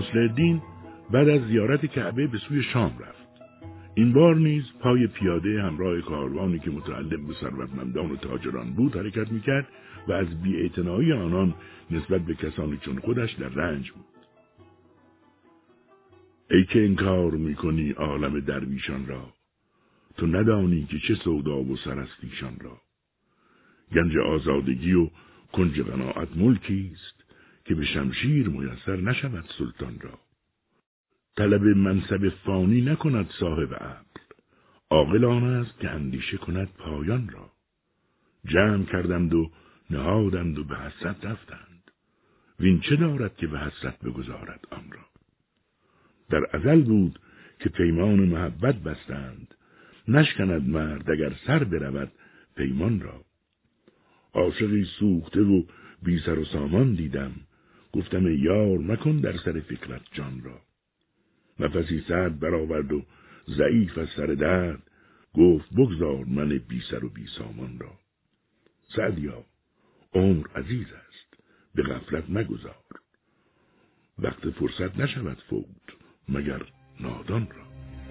مسلم‌الدین بعد از زیارت کعبه به سوی شام رفت. این بار نیز پای پیاده همراه کاروانی که متعلق به ثروتمندان و تاجران بود حرکت میکرد و از بی‌اعتنایی آنان نسبت به کسانی چون خودش در رنج بود. ای که انکار میکنی عالم درویشان را، تو ندانی که چه سودا و سر است ایشان را. گنج آزادگی و کنج قناعت ملکی است، که به شمشیر میسر نشود سلطان را. طلب منصب فانی نکند صاحب عقل، عاقل آن است که اندیشه کند پایان را. جمع کردند و نهادند و به حسرت رفتند، وین چه دارد که به حسرت بگذارد آن را. در ازل بود که پیمان محبت بستند، نشکند مرد اگر سر برود پیمان را. عاشقی سوخته و بی سر و سامان دیدم، گفتم ای یار مکن در سر فکرت جان را. نفسی سرد برآورد و ضعیف از سر درد، گفت بگذار من بی سر و بی سامان را. سعدیا عمر عزیز است، به غفلت مگذار، وقت فرصت نشود فوت مگر نادان را.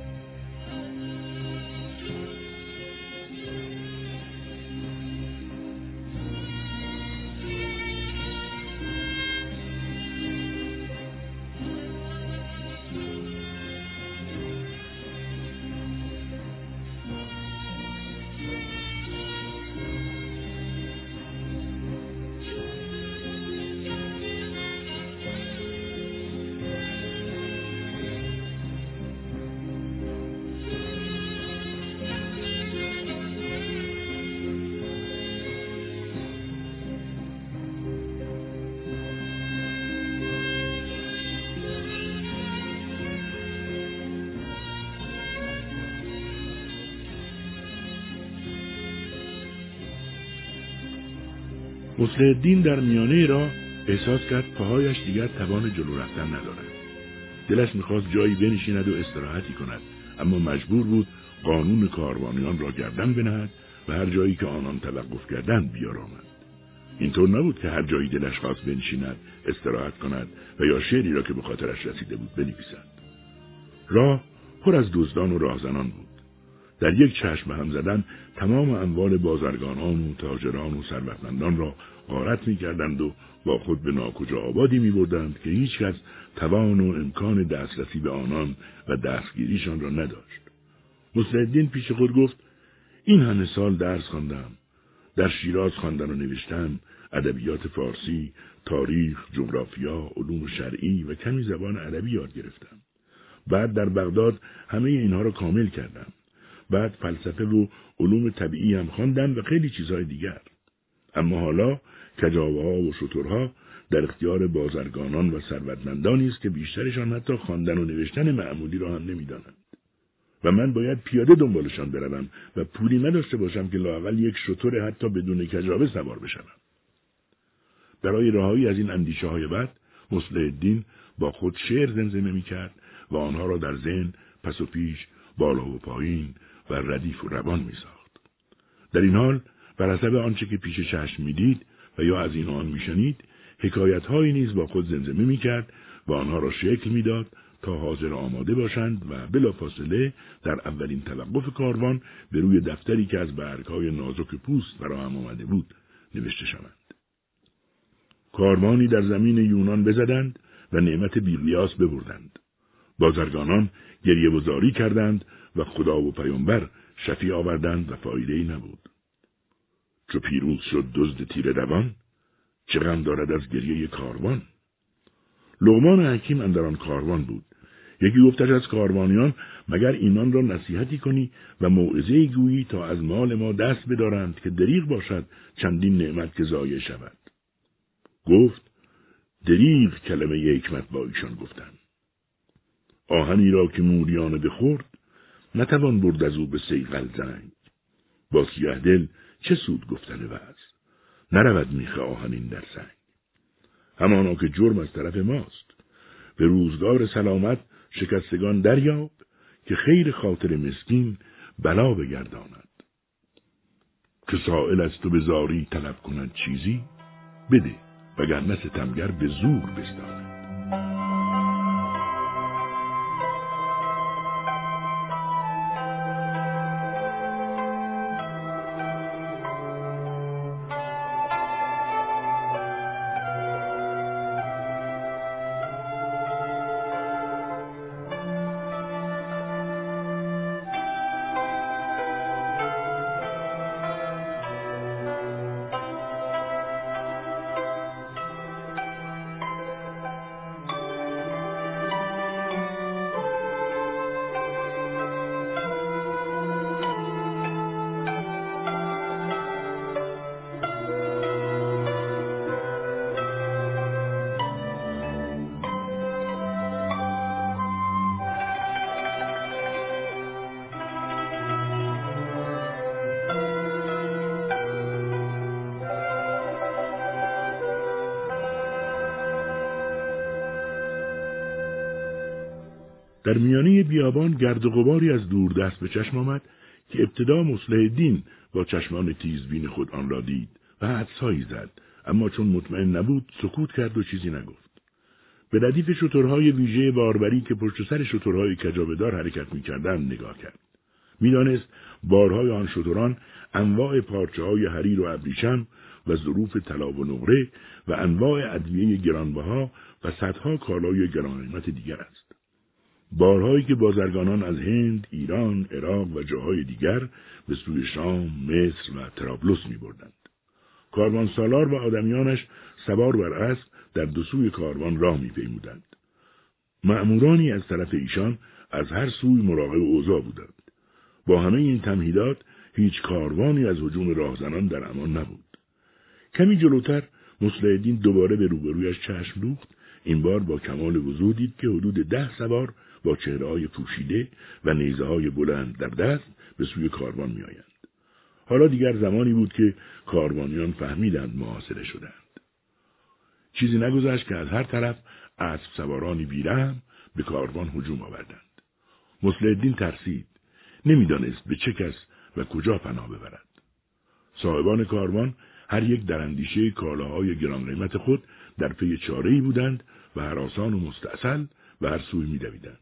مسلم‌الدین در میانه راه احساس کرد پاهایش دیگر توان جلو رفتن ندارد. دلش می‌خواست جایی بنشیند و استراحتی کند، اما مجبور بود قانون کاروانیان را گردن بنهد و هر جایی که آنان توقف کردند بیارامد. اینطور نبود که هر جایی دلش خواست بنشیند، استراحت کند و یا شعری را که به خاطرش رسیده بود بنویسد. راه پر از دزدان و راهزنان بود. در یک چشم هم زدن تمام اموال بازرگانان و تاجران و ثروتمندان را غارت می‌کردند و با خود به ناکجا آبادی می‌بردند که هیچ کس توان و امکان دسترسی به آنان و دستگیریشان را نداشت. مسلم‌الدین پیش خود گفت این همه سال درس خواندم، در شیراز خواندن و نوشتن، ادبیات فارسی، تاریخ، جغرافیا، علوم شرعی و کمی زبان عربی یاد گرفتم. بعد در بغداد همه اینها را کامل کردم. بعد فلسفه و علوم طبیعی هم خواندم و خیلی چیزهای دیگر. اما حالا کجاوه‌ها و شترها در اختیار بازرگانان و ثروتمندانی است که بیشترشان حتی خواندن و نوشتن معمولی را هم نمی‌دانند. و من باید پیاده دنبالشان بروم و پولی نداشته باشم که لااقل یک شتر حتی بدون کجاوه سوار بشوم. برای رهایی از این اندیشه‌های بد، مسلم‌الدین با خود شعر زمزمه می‌کرد و آنها را در ذهن پس و پیش، بالا و پایین و ردیف و روان می‌ساخت. در این حال بر حسب آنچه که پیش چشم می‌دید و یا از این آن می‌شنید، حکایت‌هایی نیز با خود زمزمه می‌کرد و آنها را شکل می‌داد تا حاضر آماده باشند و بلافاصله در اولین توقف کاروان به روی دفتری که از برگ‌های نازک پوست فراهم آمده بود نوشته شوند. کاروانی در زمین یونان بزدند و نعمت بی‌قیاس ببردند. بازرگانان گریه و زاری کردند و خدا و پیامبر شفیع آوردند و فایده‌ای نبود. چو پیروز شد دزد تیره روان، چه غم دارد از گریه کاروان. لقمان حکیم اندر آن کاروان بود. یکی گفتش از کاروانیان مگر اینان را نصیحتی کنی و موعظه‌ای گویی تا از مال ما دست بدارند که دریغ باشد چندین نعمت که ضایع شود. گفت دریغ کلمه حکمت با ایشان گفتن. آهنی را که موریانه بخورد نتوان برد از او به صیقل زنگ. با سیه دل چه سود گفتن وعظ، نرود میخ آهنین در سنگ. همانا که جرم از طرف ماست، به روزگار سلامت شکستگان دریاب که خیر خاطر مسکین بلا بگرداند. که سائل از تو به زاری طلب کند چیزی، بده وگرنه ستمگر به زور بستاند. در میانه بیابان گرد و غباری از دوردست به چشم آمد که ابتدا مصلح الدین با چشمان تیزبین خود آن را دید و حدسهایی زد، اما چون مطمئن نبود سکوت کرد و چیزی نگفت. به ردیف شترهای ویژه باربری که پشت سر شترهای کجاوه‌دار حرکت می‌کردند نگاه کرد. می‌دانست بارهای آن شتران انواع پارچه‌های حریر و ابریشم و ظروف طلا و نقره و انواع ادویه گرانبها و صدها کالای گرانقیمت دیگر است. بارهایی که بازرگانان از هند، ایران، عراق و جاهای دیگر به سوی شام، مصر و طرابلس می‌بردند. کاروانسالار و آدمیانش سوار بر اسب در دو سوی کاروان راه می‌پیمودند. مأمورانی از طرف ایشان از هر سوی مراقب اوضاع بودند. با همه این تمهیدات هیچ کاروانی از هجوم راهزنان در امان نبود. کمی جلوتر مصلح الدین دوباره به روبرویش چشم دوخت، این بار با کمال وضوح دید که حدود 10 سوار با چهره‌های پوشیده و نیزه‌های بلند در دست به سوی کاروان می‌آیند. حالا دیگر زمانی بود که کاروانیان فهمیدند محاصره شدند. چیزی نگذشت که از هر طرف اسب سوارانی بیرحم به کاروان هجوم آوردند. مصلح الدین ترسید، نمی‌دانست به چه کس و کجا پناه ببرد. صاحبان کاروان هر یک در اندیشه کالاهای گران قیمت خود در پی چاره‌ای بودند و هراسان و مستعسل و هر سوی می‌دویدند.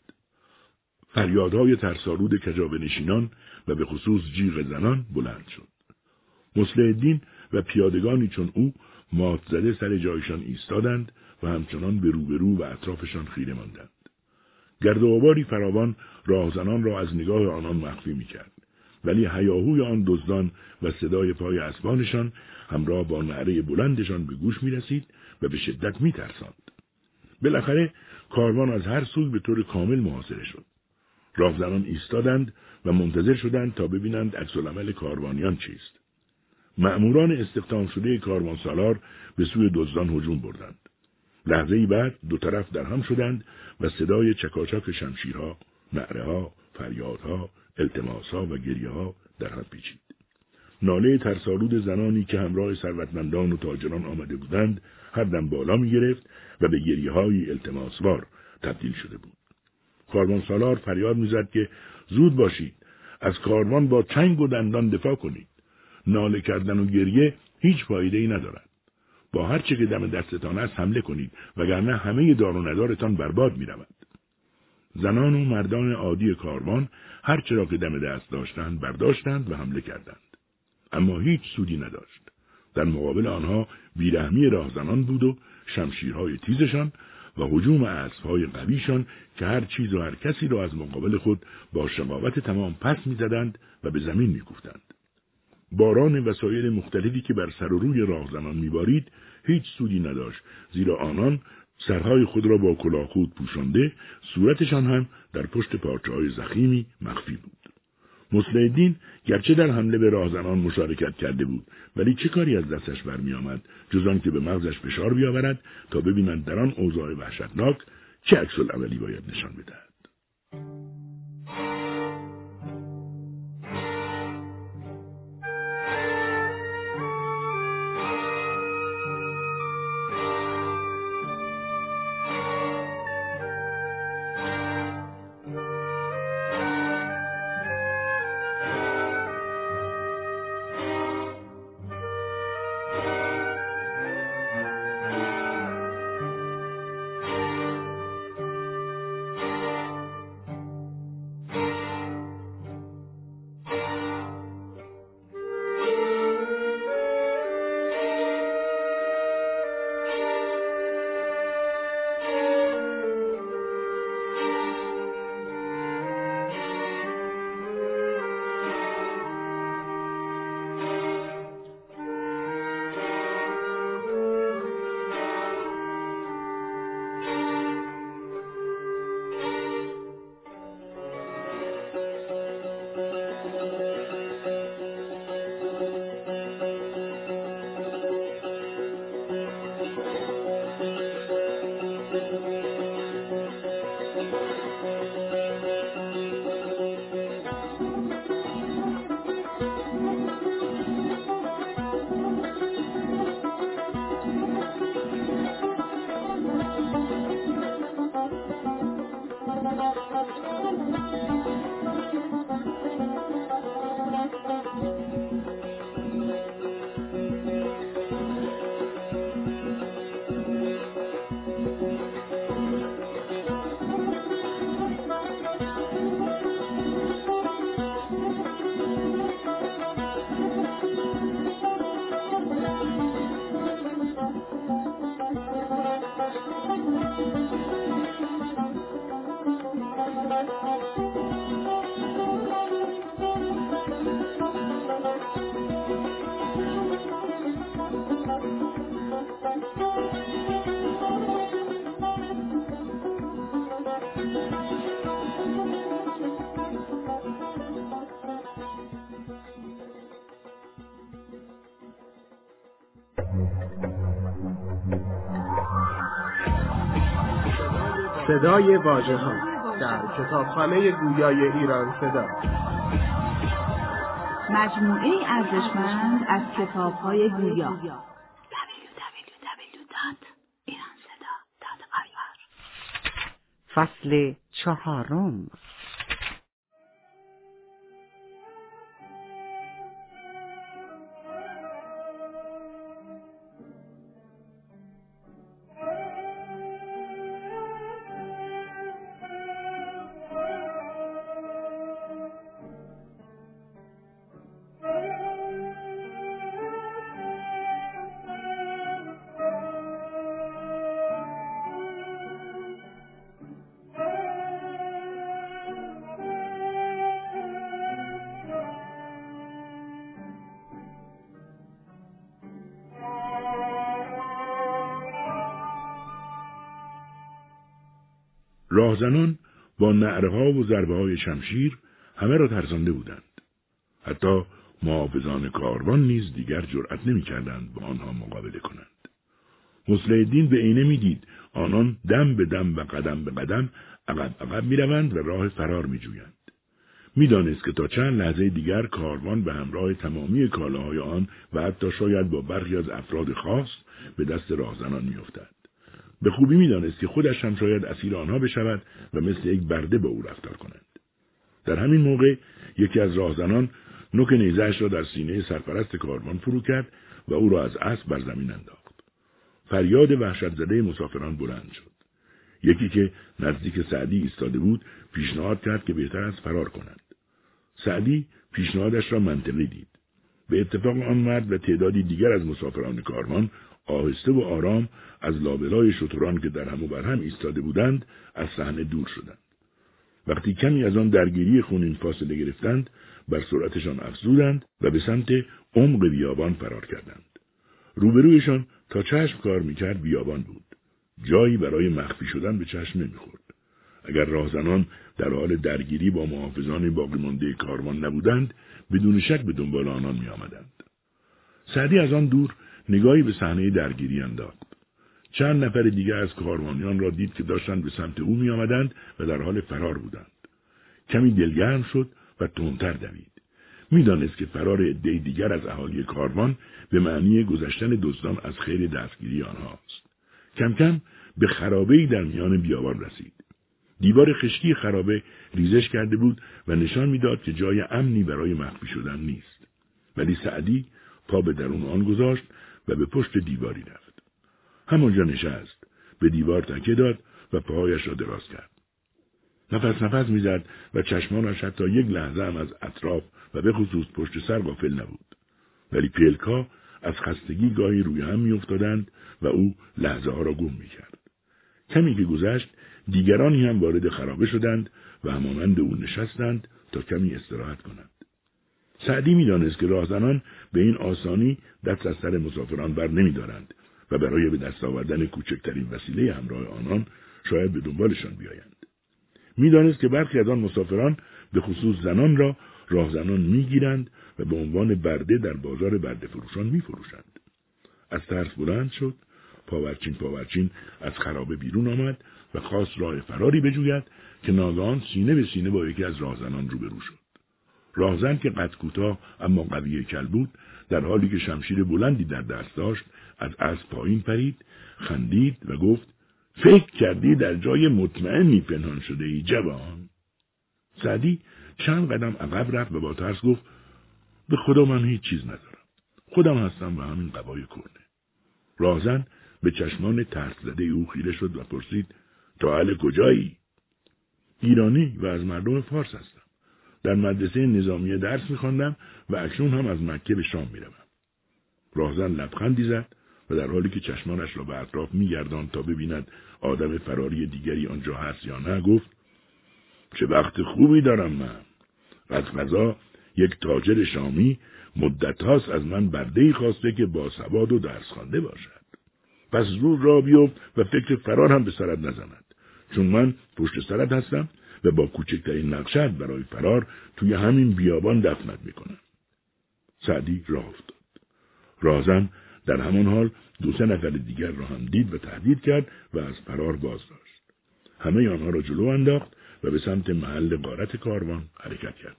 فریادهای ترسالود کجاوه‌نشینان و به خصوص جیغ زنان بلند شد. مصلح الدین و پیادگانی چون او مات زده سر جایشان ایستادند و همچنان به روبرو و اطرافشان خیره ماندند. گرد و غباری فراوان راهزنان را از نگاه آنان مخفی می‌کرد، ولی هیاهوی آن دزدان و صدای پای اسبانشان همراه با نعره بلندشان به گوش می‌رسید و به شدت می‌ترساند. بالاخره کاروان از هر سوی به طور کامل محاصره شد. راهزنان ایستادند و منتظر شدند تا ببینند عکس‌العمل کاروانیان چیست. مأموران استخدام شده کاروانسالار به سوی دزدان هجوم بردند. لحظه‌ای بعد دو طرف در هم شدند و صدای چکاچاک شمشیرها، نعره‌ها، فریادها، التماسها و گریه‌ها در هم پیچید. ناله ترسالود زنانی که همراه ثروتمندان و تاجران آمده بودند هر دم بالا می‌گرفت و به گریه‌های التماسوار تبدیل شده بود. کاروانسالار فریاد می‌زد که زود باشید، از کاروان با چنگ و دندان دفاع کنید. ناله کردن و گریه هیچ فایده‌ای ندارد. با هر چه که دم دستتان است حمله کنید، وگرنه همه دار و ندارتان برباد می‌رود. زنان و مردان عادی کاروان هر چه را که دم دست داشتند برداشتند و حمله کردند. اما هیچ سودی نداشت. در مقابل آنها بیرحمی راهزنان بود و شمشیرهای تیزشان و هجوم اسب‌های قویشان که هر چیز و هر کسی را از مقابل خود با شقاوت تمام پس می‌زدند و به زمین می‌کوفتند. باران وسایل مختلفی که بر سر و روی راهزنان می‌بارید هیچ سودی نداشت، زیرا آنان سرهای خود را با کلاهخود پوشانده، صورتشان هم در پشت پارچه‌های ضخیمی مخفی بود. مصلح الدین گرچه در حمله به راهزنان مشارکت کرده بود، ولی چه کاری از دستش برمی‌آمد جز آن که به مغزش فشار بیاورد تا ببینند در آن اوضاع وحشتناک چه عکس‌العملی باید نشان بدهد. صدای واژه‌ها در کتابخانه گویای ایران صدا. مجموعه ارزشمند از کتاب‌های گویا. www.iranseda.ir فصل 4. راهزنان با نعره‌ها و ضربه‌های شمشیر همه را ترسانده بودند. حتی محافظان کاروان نیز دیگر جرأت نمی‌کردند با آنها مقابله کنند. مصلح‌الدین به عینه می‌دید آنان دم به دم و قدم به قدم عقب می‌روند و راه فرار می‌جویند. می‌دانست که تا چند لحظه دیگر کاروان به همراه تمامی کالاهای آن و حتی شاید با برخی از افراد خاص به دست راهزنان می‌افتد. به خوبی می‌دانست که خودش هم شاید اسیر آنها بشود و مثل یک برده با او رفتار کنند. در همین موقع یکی از راهزنان نوک نیزه‌اش را در سینه سرپرست کاروان فرو کرد و او را از اسب بر زمین انداخت. فریاد وحشت‌زده مسافران بلند شد. یکی که نزدیک سعدی ایستاده بود پیشنهاد کرد که بهتر است فرار کنند. سعدی پیشنهادش را منطقی دید. به اتفاق آن مرد و تعدادی دیگر از مسافران کاروان آهسته و آرام از لابلای شتران که در هم و بر هم ایستاده بودند از صحنه دور شدند. وقتی کمی از آن درگیری خونین فاصله گرفتند بر سرعتشان افزودند و به سمت عمق بیابان فرار کردند. روبرویشان تا چشم کار میکرد بیابان بود. جایی برای مخفی شدن به چشم نمیخورد. اگر راهزنان در حال درگیری با محافظان باقی مانده کاروان نبودند بدون شک به دنبال آنان میآمدند. سعدی از آن دور نگاهی به صحنه درگیری انداخت. چند نفر دیگر از کاروانیان را دید که داشتند به سمت او میآمدند و در حال فرار بودند. کمی دلگرم شد و تندتر دوید. میدانست که فرار عده‌ای دیگر از اهالی کاروان به معنی گذشتن دزدان از خیر دستگیری آنهاست. کم کم به خرابه‌ای در میان بیابان رسید. دیوار خشتی خرابه ریزش کرده بود و نشان میداد که جای امنی برای مخفی شدن نیست. ولی سعدی پا به درون آن گذاشت و به پشت دیواری رفت. همانجا نشست، به دیوار تکیه داد و پاهایش را دراز کرد. نفس میزد و چشمانش حتی یک لحظه هم از اطراف و به خصوص پشت سر غافل نبود. ولی پلک‌ها از خستگی گاهی روی هم میافتادند و او لحظه ها را گم میکرد. کمی که گذشت دیگرانی هم وارد خرابه شدند و همانند او نشستند تا کمی استراحت کنند. سعدی میدانست که راهزنان به این آسانی دست از سر مسافران بر نمیدارند و برای به دست آوردن کوچکترین وسیله همراه آنان شاید به دنبالشان بیایند. میدانست که برخی از آن مسافران به خصوص زنان را راهزنان میگیرند و به عنوان برده در بازار برده فروشان میفروشند. از ترس بلند شد، پاورچین از خرابه بیرون آمد و خواست راه فراری بجوید که ناگهان سینه به سینه با یکی از راهزنان روبرو شد. راهزن که قد کوتاه اما قوی هیکل بود، در حالی که شمشیر بلندی در دست داشت از اسب پایین پرید، خندید و گفت: فکر کردی در جای مطمئنی پنهان شده ای جوان؟ سعدی چند قدم عقب رفت و با ترس گفت: به خدا من هیچ چیز ندارم. خودم هستم و همین قبای کرنه. راهزن به چشمان ترس زده او خیره شد و پرسید: تا اهل کجایی؟ ایرانی و از مردم فارس هستم. در مدرسه نظامیه درس می‌خواندم و اکنون هم از مکه به شام میروم. راهزن لبخندی زد و در حالی که چشمانش را به اطراف می‌گرداند تا ببیند آدم فراری دیگری آنجا هست یا نه گفت: چه وقت خوبی دارم من. از قضا یک تاجر شامی مدت هاست از من برده‌ای خواسته که با سواد و درس خوانده باشد. پس زود را بیفت و فکر فرار هم به سرت نزند، چون من پشت سرت هستم و با کوچکترین نقشت برای فرار توی همین بیابان دفنت میکنم. سعدی راه افتاد. راهزن در همان حال 2-3 نفر دیگر را هم دید و تهدید کرد و از فرار باز داشت. همه آنها را جلو انداخت و به سمت محل غارت کاروان حرکت کردند.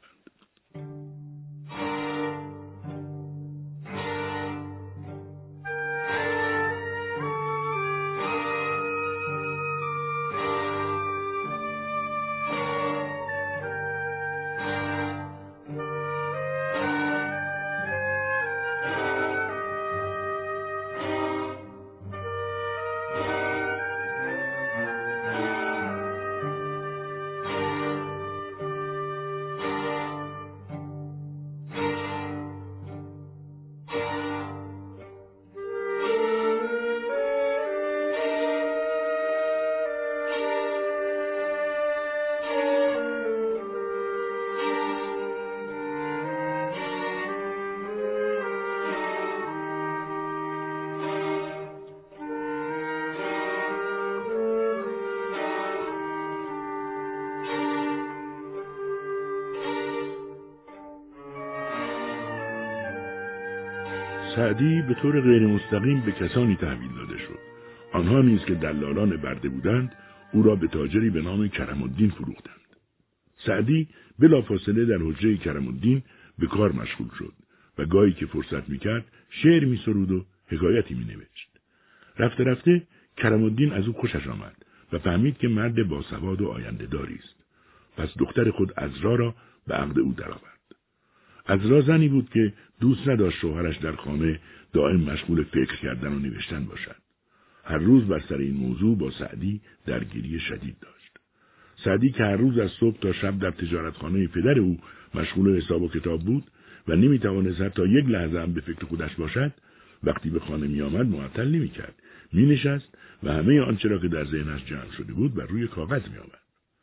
سعدی به طور غیر مستقیم به کسانی تحویل داده شد. آنها نیز که دلالان برده بودند، او را به تاجری به نام کرم الدین فروختند. سعدی بلافاصله در حجره کرم الدین به کار مشغول شد و گاهی که فرصت میکرد شعر میسرود و حکایتی مینوشت. رفته رفته کرم الدین از او خوشش آمد و فهمید که مرد باسواد و آینده داری است. پس دختر خود عذرا را به عقد او درآورد. عذرا زنی بود که دوست نداشت شوهرش در خانه دائم مشغول فکر کردن و نوشتن باشد. هر روز بر سر این موضوع با سعدی درگیری شدید داشت. سعدی که هر روز از صبح تا شب در تجارتخانه پدر او مشغول حساب و کتاب بود و نمیتوانست حتی یک لحظه هم به فکر خودش باشد، وقتی به خانه می آمد معطل نمی‌کرد. می‌نشست و همه آنچه را که در ذهنش جمع شده بود بر روی کاغذ می‌آورد.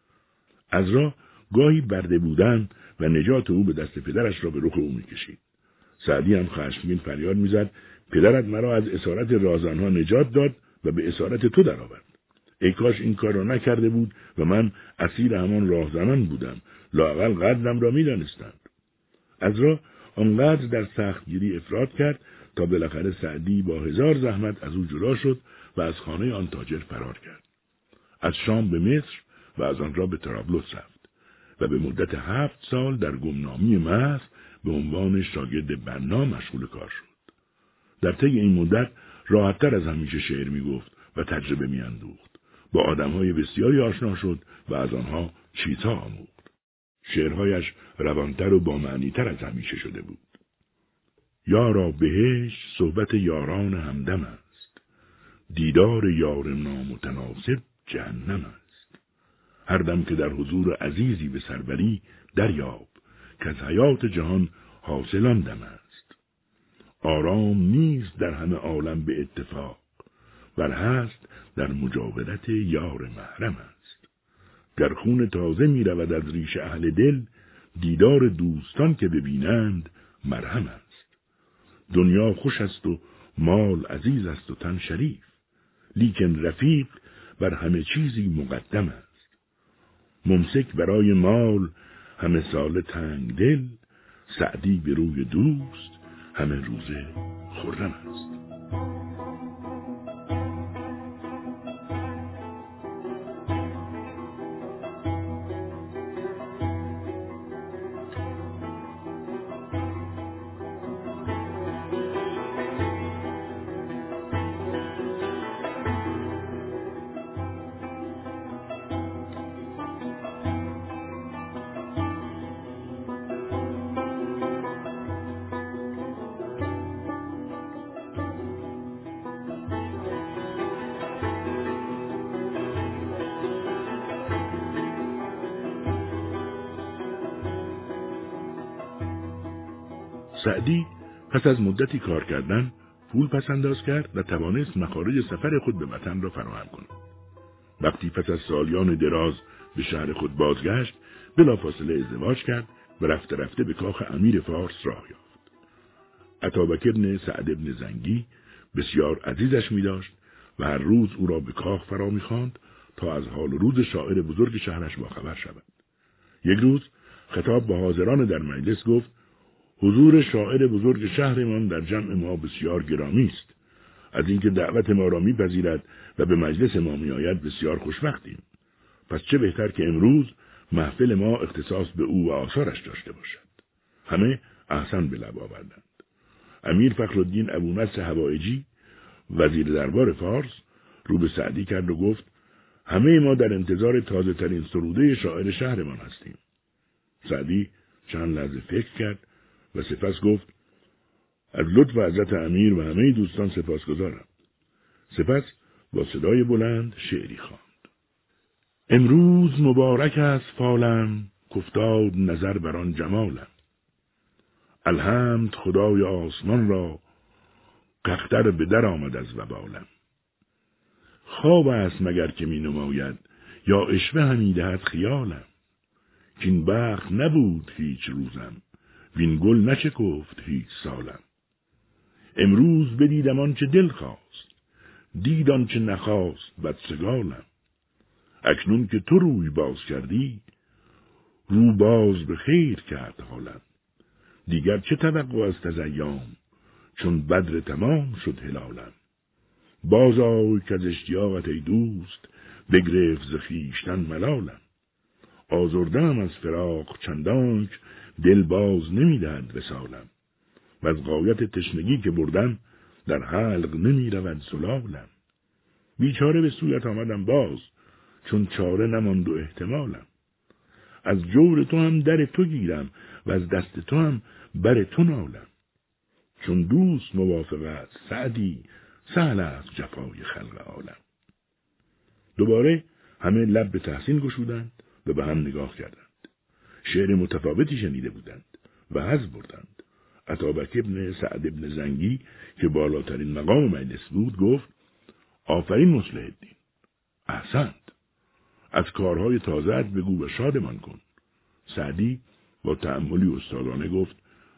عذرا گاهی برده بودن و نجات او به دست پدرش را به رخ او می‌کشید. سعدی هم خشمگین فریاد می‌زد: پدرت مرا از اسارت رازآنها نجات داد و به اسارت تو درآورد. ای کاش این کار را نکرده بود و من اسیر همان راهزنان بودم، لااقل قدرم را می‌دانستند. عذرا آنقدر در سختگیری افراط کرد تا بالاخره سعدی با 1000 زحمت از او جدا شد و از خانه آن تاجر فرار کرد. از شام به مصر و از آنجا به طرابلس رفت و به مدت 7 سال در گمنامی محض به عنوان شاگرد بنا مشغول کار شد. در طی این مدت راحت‌تر از همیشه شعر می‌گفت و تجربه می‌اندوخت. با آدم‌های بسیاری آشنا شد و از آنها چیزها آموخت. شعرهایش روانتر و با معنی‌تر از همیشه شده بود. یارا بهشت صحبت یاران همدم است، دیدار یار نامتناسب جهنم است. هر دم که در حضور عزیزی به سربری، دریاب که از حیات جهان حاصلان دم است. آرام نیست در همه عالم به اتفاق، بل هست در مجاورت یار محرم است. در خون تازه می رود از ریش اهل دل، دیدار دوستان که ببینند مرهم است. دنیا خوش است و مال عزیز است و تن شریف، لیکن رفیق بر همه چیزی مقدم است. ممسک برای مال همه سال تنگ دل، سعدی به روی دوست همه روزه خرم است. سعدی پس از مدتی کار کردن پول پس انداز کرد و توانست مخارج سفر خود به وطن را فراهم کند. وقتی پس از سالیان دراز به شهر خود بازگشت، بلافاصله ازدواج کرد و رفته رفته به کاخ امیر فارس راه یافت. اتابک ابن سعد ابن زنگی بسیار عزیزش می داشت و هر روز او را به کاخ فرا می خواند تا از حال روز شاعر بزرگ شهرش باخبر شود. یک روز خطاب به حاضران در مجلس گفت: حضور شاعر بزرگ شهرمان در جمع ما بسیار گرامی است. از اینکه دعوت ما را میپذیرد و به مجلس ما میآید بسیار خوشبختیم. پس چه بهتر که امروز محفل ما اختصاص به او و آثارش داشته باشد. همه احسن به لب آوردند. امیر فخرالدین ابونصر هوایجی وزیر دربار فارس رو به سعدی کرد و گفت همه ما در انتظار تازه ترین سروده شاعر شهرمان هستیم. سعدی چند لحظه فکر کرد و سپس گفت از لطف حضرت امیر و همه دوستان سپاسگزارم. سپس با صدای بلند شعری خواند. امروز مبارک است فالم کافتاد نظر بر آن جمالم. الحمد خدای آسمان را کاختر به در آمد از وبالم. خواب است مگر که می نماید یا عشوه همی دهد خیالم. کین بخت نبود هیچ روزم وین گل نشکفت هیچ سالم. امروز بدیدم آنچه دل خواست دید آنچه نخواست بدسگالم. اکنون که تو روی باز کردی رو باز به خیر کرد حالم. دیگر چه توقع است از ایام چون بدر تمام شد هلالم. باز آی که از اشتیاقت ای دوست بگرفت ز خویشتن ملالم. آزردم از فراق چندانک دل باز نمیدهد وصالم. و از غایت تشنگی که بردم در حلق نمی رود زلالم. بیچاره به سویت آمدم باز چون چاره نماند و احتمالم. از جور تو هم در تو گیرم و از دست تو هم بر تو نالم. چون دوست موافق است سعدی سهل است جفای خلق عالم. دوباره همه لب به تحسین گشودند و به هم نگاه کردند. شعر متفاوتی شنیده بودند و حظ بردند. عطابک ابن سعد ابن زنگی که بالاترین مقام مجلس بود گفت آفرین مصلح الدین. احسنت. از کارهای تازه‌ات بگو و شادمان کن. سعدی با تأملی استادانه گفت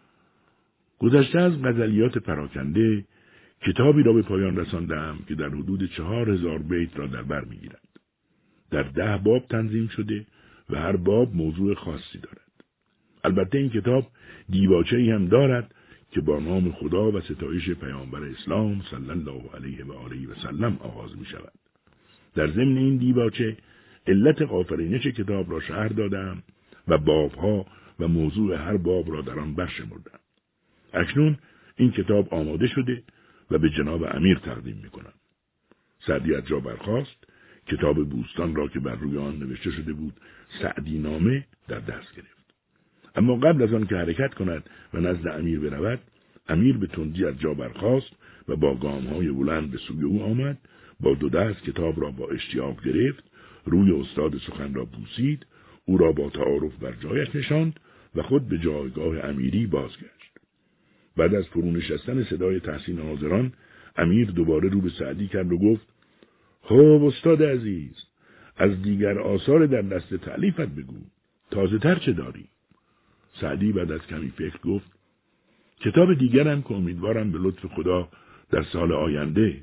گذشته از غزلیات پراکنده کتابی را به پایان رساندم که در حدود 4000 بیت را در بر می‌گیرد. در 10 باب تنظیم شده و هر باب موضوع خاصی دارد. البته این کتاب دیباچه‌ای هم دارد که با نام خدا و ستایش پیامبر اسلام صلی الله علیه و آله و سلم آغاز می شود. در ضمن این دیباچه علت آفرینش کتاب را شرح دادم و بابها و موضوع هر باب را در آن برشمردم. اکنون این کتاب آماده شده و به جناب امیر تقدیم می کنم. سعدی از جا برخاست، کتاب بوستان را که بر روی آن نوشته شده بود سعدی نامه در دست گرفت. اما قبل از آن که حرکت کند و نزد امیر برود، امیر به تندی از جا برخاست و با گام‌های بلند به سوی او آمد، با 2 دست کتاب را با اشتیاق گرفت، روی استاد سخن را بوسید، او را با تعارف بر جایش نشاند و خود به جایگاه امیری بازگشت. بعد از فرو نشستن صدای تحسین حاضران، امیر دوباره رو به سعدی کرد و گفت خب استاد عزیز، از دیگر آثار در دست تألیفت بگو، تازه تر چه داری؟ سعدی بعد از کمی فکر گفت کتاب دیگرم که امیدوارم به لطف خدا در سال آینده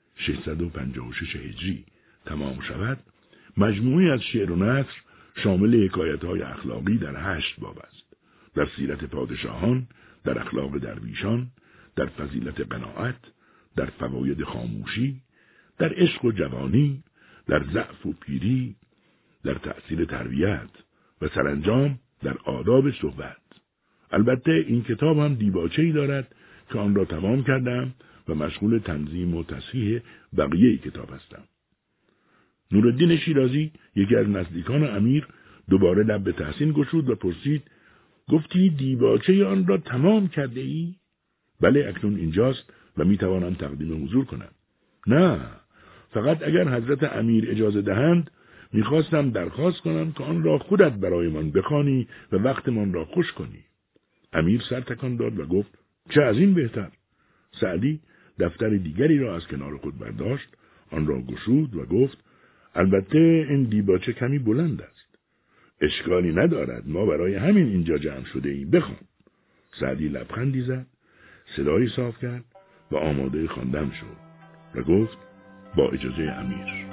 656 هجری تمام شود، مجموعی از شعر و نثر شامل حکایت‌های اخلاقی در 8 باب است. در سیرت پادشاهان، در اخلاق درویشان، در فضیلت قناعت، در فواید خاموشی، در عشق و جوانی، در ضعف و پیری، در تأثیر تربیت و سرانجام در آداب صحبت. البته این کتاب هم دیباچه‌ای دارد که آن را تمام کردم و مشغول تنظیم و تصحیح بقیه کتاب هستم. نورالدین شیرازی، یکی از نزدیکان امیر، دوباره لب به تحسین گشود و پرسید گفتی دیباچه آن را تمام کرده ای؟ بله، اکنون اینجاست و میتوانم تقدیم حضور کنم. نه، فقط اگر حضرت امیر اجازه دهند میخواستم درخواست کنم که آن را خودت برایمان بخوانی و وقتمان را خوش کنی. امیر سر تکان داد و گفت چه از این بهتر. سعدی دفتر دیگری را از کنار خود برداشت، آن را گشود و گفت البته این دیباچه کمی بلند است. اشکالی ندارد، ما برای همین اینجا جمع شده ایم، بخوان. سعدی لبخندی زد، صدایی صاف کرد و آماده خواندن شد و گفت با اجازه امیر.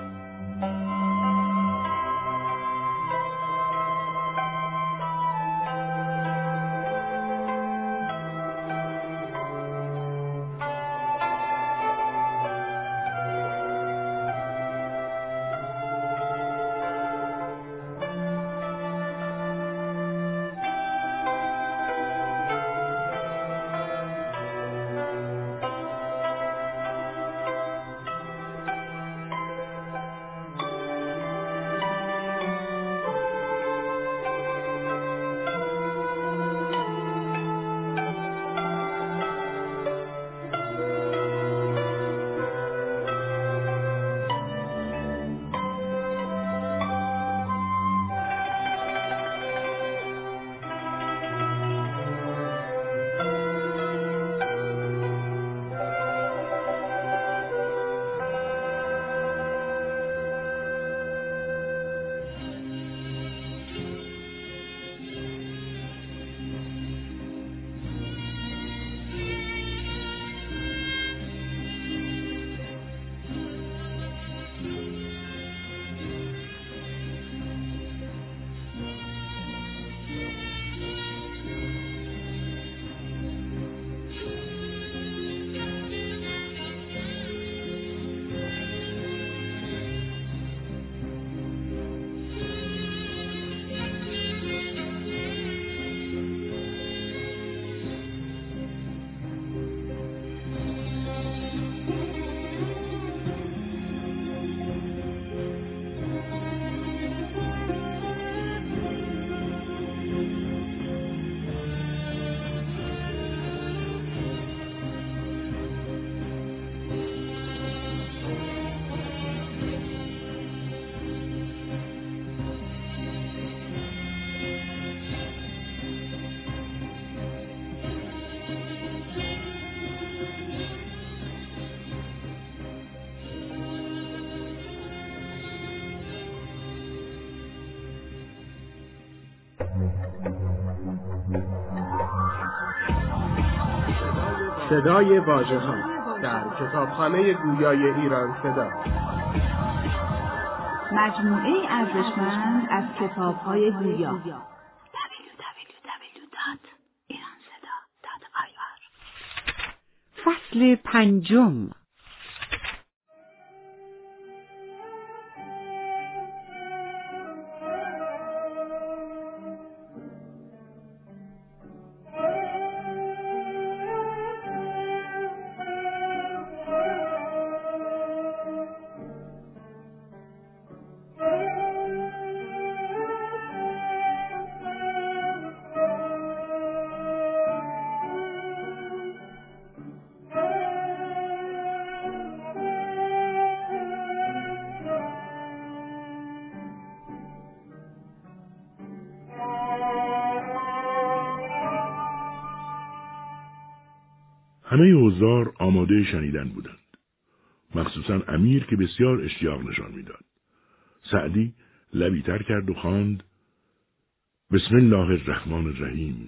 صدای واژه‌ها در کتابخانه گویای ایران صدا. مجموعه ارزشمند از کتاب‌های گویا. www.iranseda.ir فصل 5. همه حضار آماده شنیدن بودند. مخصوصا امیر که بسیار اشتیاق نشان میداد. سعدی لبی تر کرد و خواند: بسم الله الرحمن الرحیم.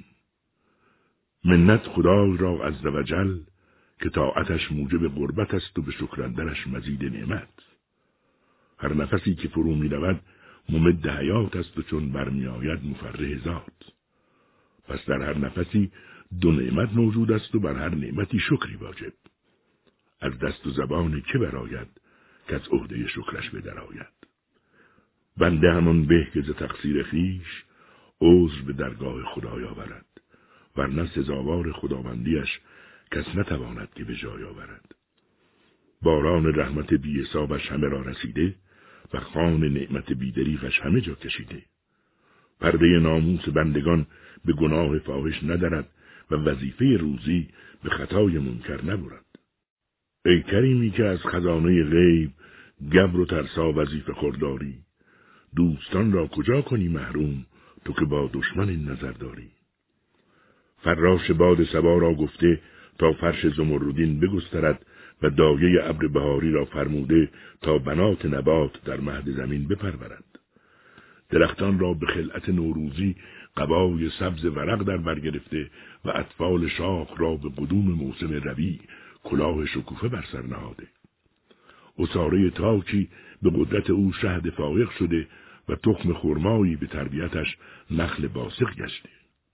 منت خدای را عزوجل که طاعتش موجب قربت است و به شکر اندرش مزید نعمت. هر نفسی که فرو می رود ممد حیات است و چون برمی آید مفرح ذات. پس در هر نفسی 2 نعمت موجود است و بر هر نعمتی شکری واجب. از دست و زبان که براید که از عهده شکرش بدرآید. بنده همان به که ز تقصیر خویش عذر به درگاه خدای آورد، ورنه سزاوار خداوندیش کس نتواند که به جای آورد. باران رحمت بی حسابش همه را رسیده و خوان نعمت بی دریغش همه جا کشیده. پرده ناموس بندگان به گناه فاحش ندارد و وظیفه روزی به خطای منکر نبرد. ای کریمی که از خزانه غیب گبر و ترسا وظیفه خورداری، دوستان را کجا کنی محروم تو که با دشمن این نظر داری. فراش باد صبا را گفته تا فرش زمردین بگسترد و دایه ابر بهاری را فرموده تا بنات نبات در مهد زمین بپرورد. درختان را به خلعت نوروزی قبای سبز ورق در بر گرفته و اطفال شاخ را به قدوم موسم ربیع کلاه شکوفه بر سر نهاده. عصاره تاکی به قدرت او شهد فائق شده و تخم خرمایی به تربیتش نخل باسق گشته.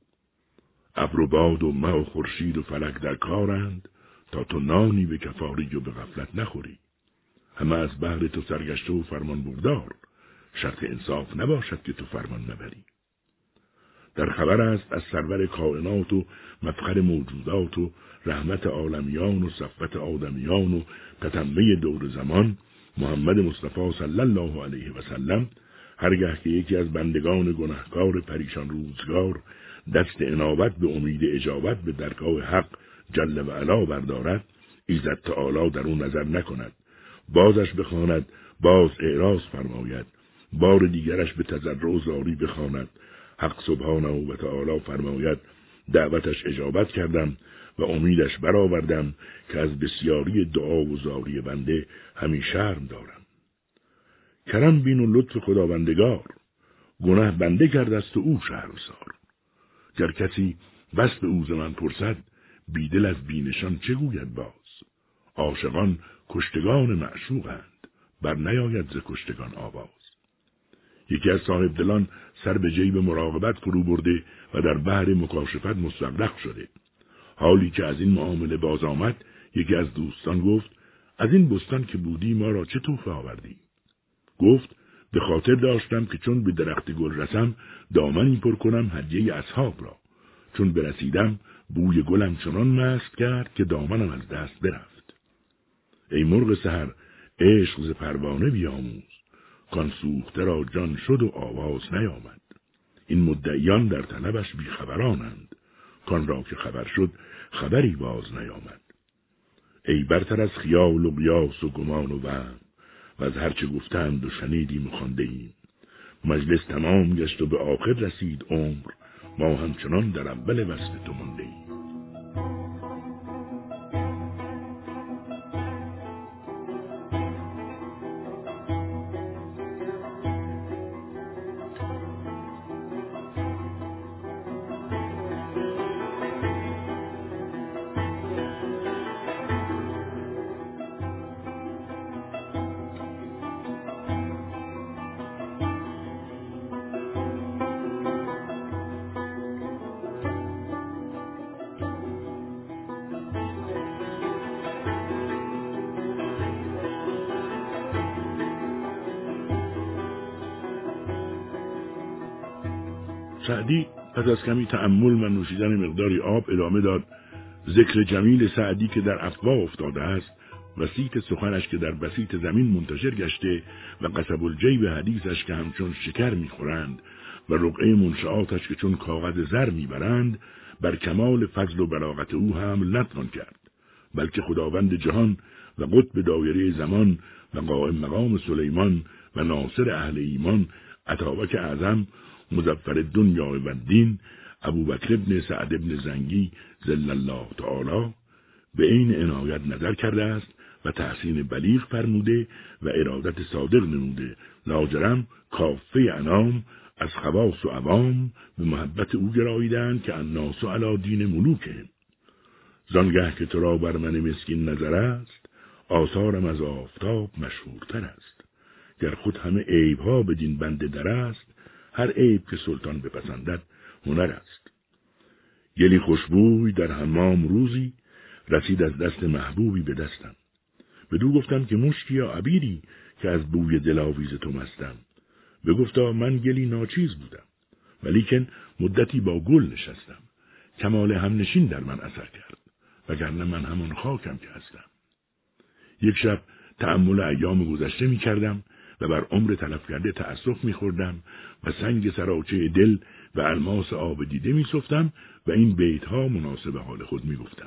ابر و باد و مه و خورشید و فلک در کارند تا تو نانی به کفاری و به غفلت نخوری. همه از بهر تو سرگشته و فرمان بردار، شرط انصاف نباشد که تو فرمان نبری. در خبر است از سرور کائنات و مفخر موجودات و رحمت عالمیان و صفوت آدمیان و تتمه دور زمان محمد مصطفی صلی الله علیه و سلم هرگاه که یکی از بندگان گناهکار پریشان روزگار دست انابت به امید اجابت به درگاه حق جل و علا بردارد، ایزد تعالی در اون نظر نکند، بازش بخواند، باز اعراض فرماید، بار دیگرش به تضرع و زاری بخواند. حق سبحانه و تعالی فرماید دعوتش اجابت کردم و امیدش برآوردم که از بسیاری دعا و زاری بنده همی شرم دارم. کرم بین و لطف خداوندگار، گناه بنده کرده است و او شرمسار. گر کسی وصف او ز من پرسد، بیدل از بینشان چه گوید باز؟ عاشقان کشتگان معشوقند، بر نیاید ز کشتگان آواز. یکی از صاحب دلان سر به جیب مراقبت فرو برده و در بحر مکاشفت مستغرق شده. حالی که از این معامله باز آمد، یکی از دوستان گفت: از این بستان که بودی ما را چه تحفه آوردی؟ گفت: به خاطر داشتم که چون به درخت گل رسم دامنی پر کنم هدیه اصحاب را. چون برسیدم بوی گلم چنان مست کرد که دامنم از دست برفت. ای مرغ سحر عشق ز پروانه بیاموز، کان سوخته را جان شد و آواز نیامد. این مدعیان در طلبش بیخبرانند، کان را که خبر شد خبری باز نیامد. ای برتر از خیال و قیاس و گمان و وهم، و از هرچه گفتند و شنیدیم و خوانده ایم. مجلس تمام گشت و به آخر رسید عمر، ما همچنان در اول وصف تو مانده ایم. سعدی پس از کمی تأمل و نوشیدن مقداری آب ادامه داد: ذکر جمیل سعدی که در افواه افتاده است، وسیط سخنش که در بسیط زمین منتشر گشته و قصب الجیب حدیثش که همچون شکر میخورند و رقعه منشعاتش که چون کاغذ زر میبرند، بر کمال فضل و بلاغت او حمل نتوان کرد، بلکه خداوند جهان و قطب دایره زمان و قائم مقام سلیمان و ناصر اهل ایمان اتابک اعظم مظفر الدنیا و الدین ابوبکر ابن سعد ابن زنگی ذل الله تعالی به عین عنایت نظر کرده است و تحسین بلیغ فرموده و ارادت صادق نموده، لاجرم کافه انام از خواص و عوام به محبت او گراییدند که الناس علی دین ملوکهم. زانگه که تو را بر من مسکین نظر است، آثارم از آفتاب مشهورتر است. گر خود همه عیبها بدین بنده در است، هر عیب که سلطان بپسندد هنر است. گلی خوشبوی در حمام روزی، رسید از دست محبوبی به دستم. بدو گفتم که مشکی یا عبیری که از بوی دلاویز تو مستم. بگفتا من گلی ناچیز بودم، ولیکن مدتی با گل نشستم. کمال همنشین در من اثر کرد، وگرنه من همان خاکم که هستم. یک شب تأمل ایام گذشته می کردم و بر عمر تلف کرده تأسف می خوردم و سنگ سراچه دل و الماس آب دیده می سفتم و این بیتها مناسب حال خود می گفتم.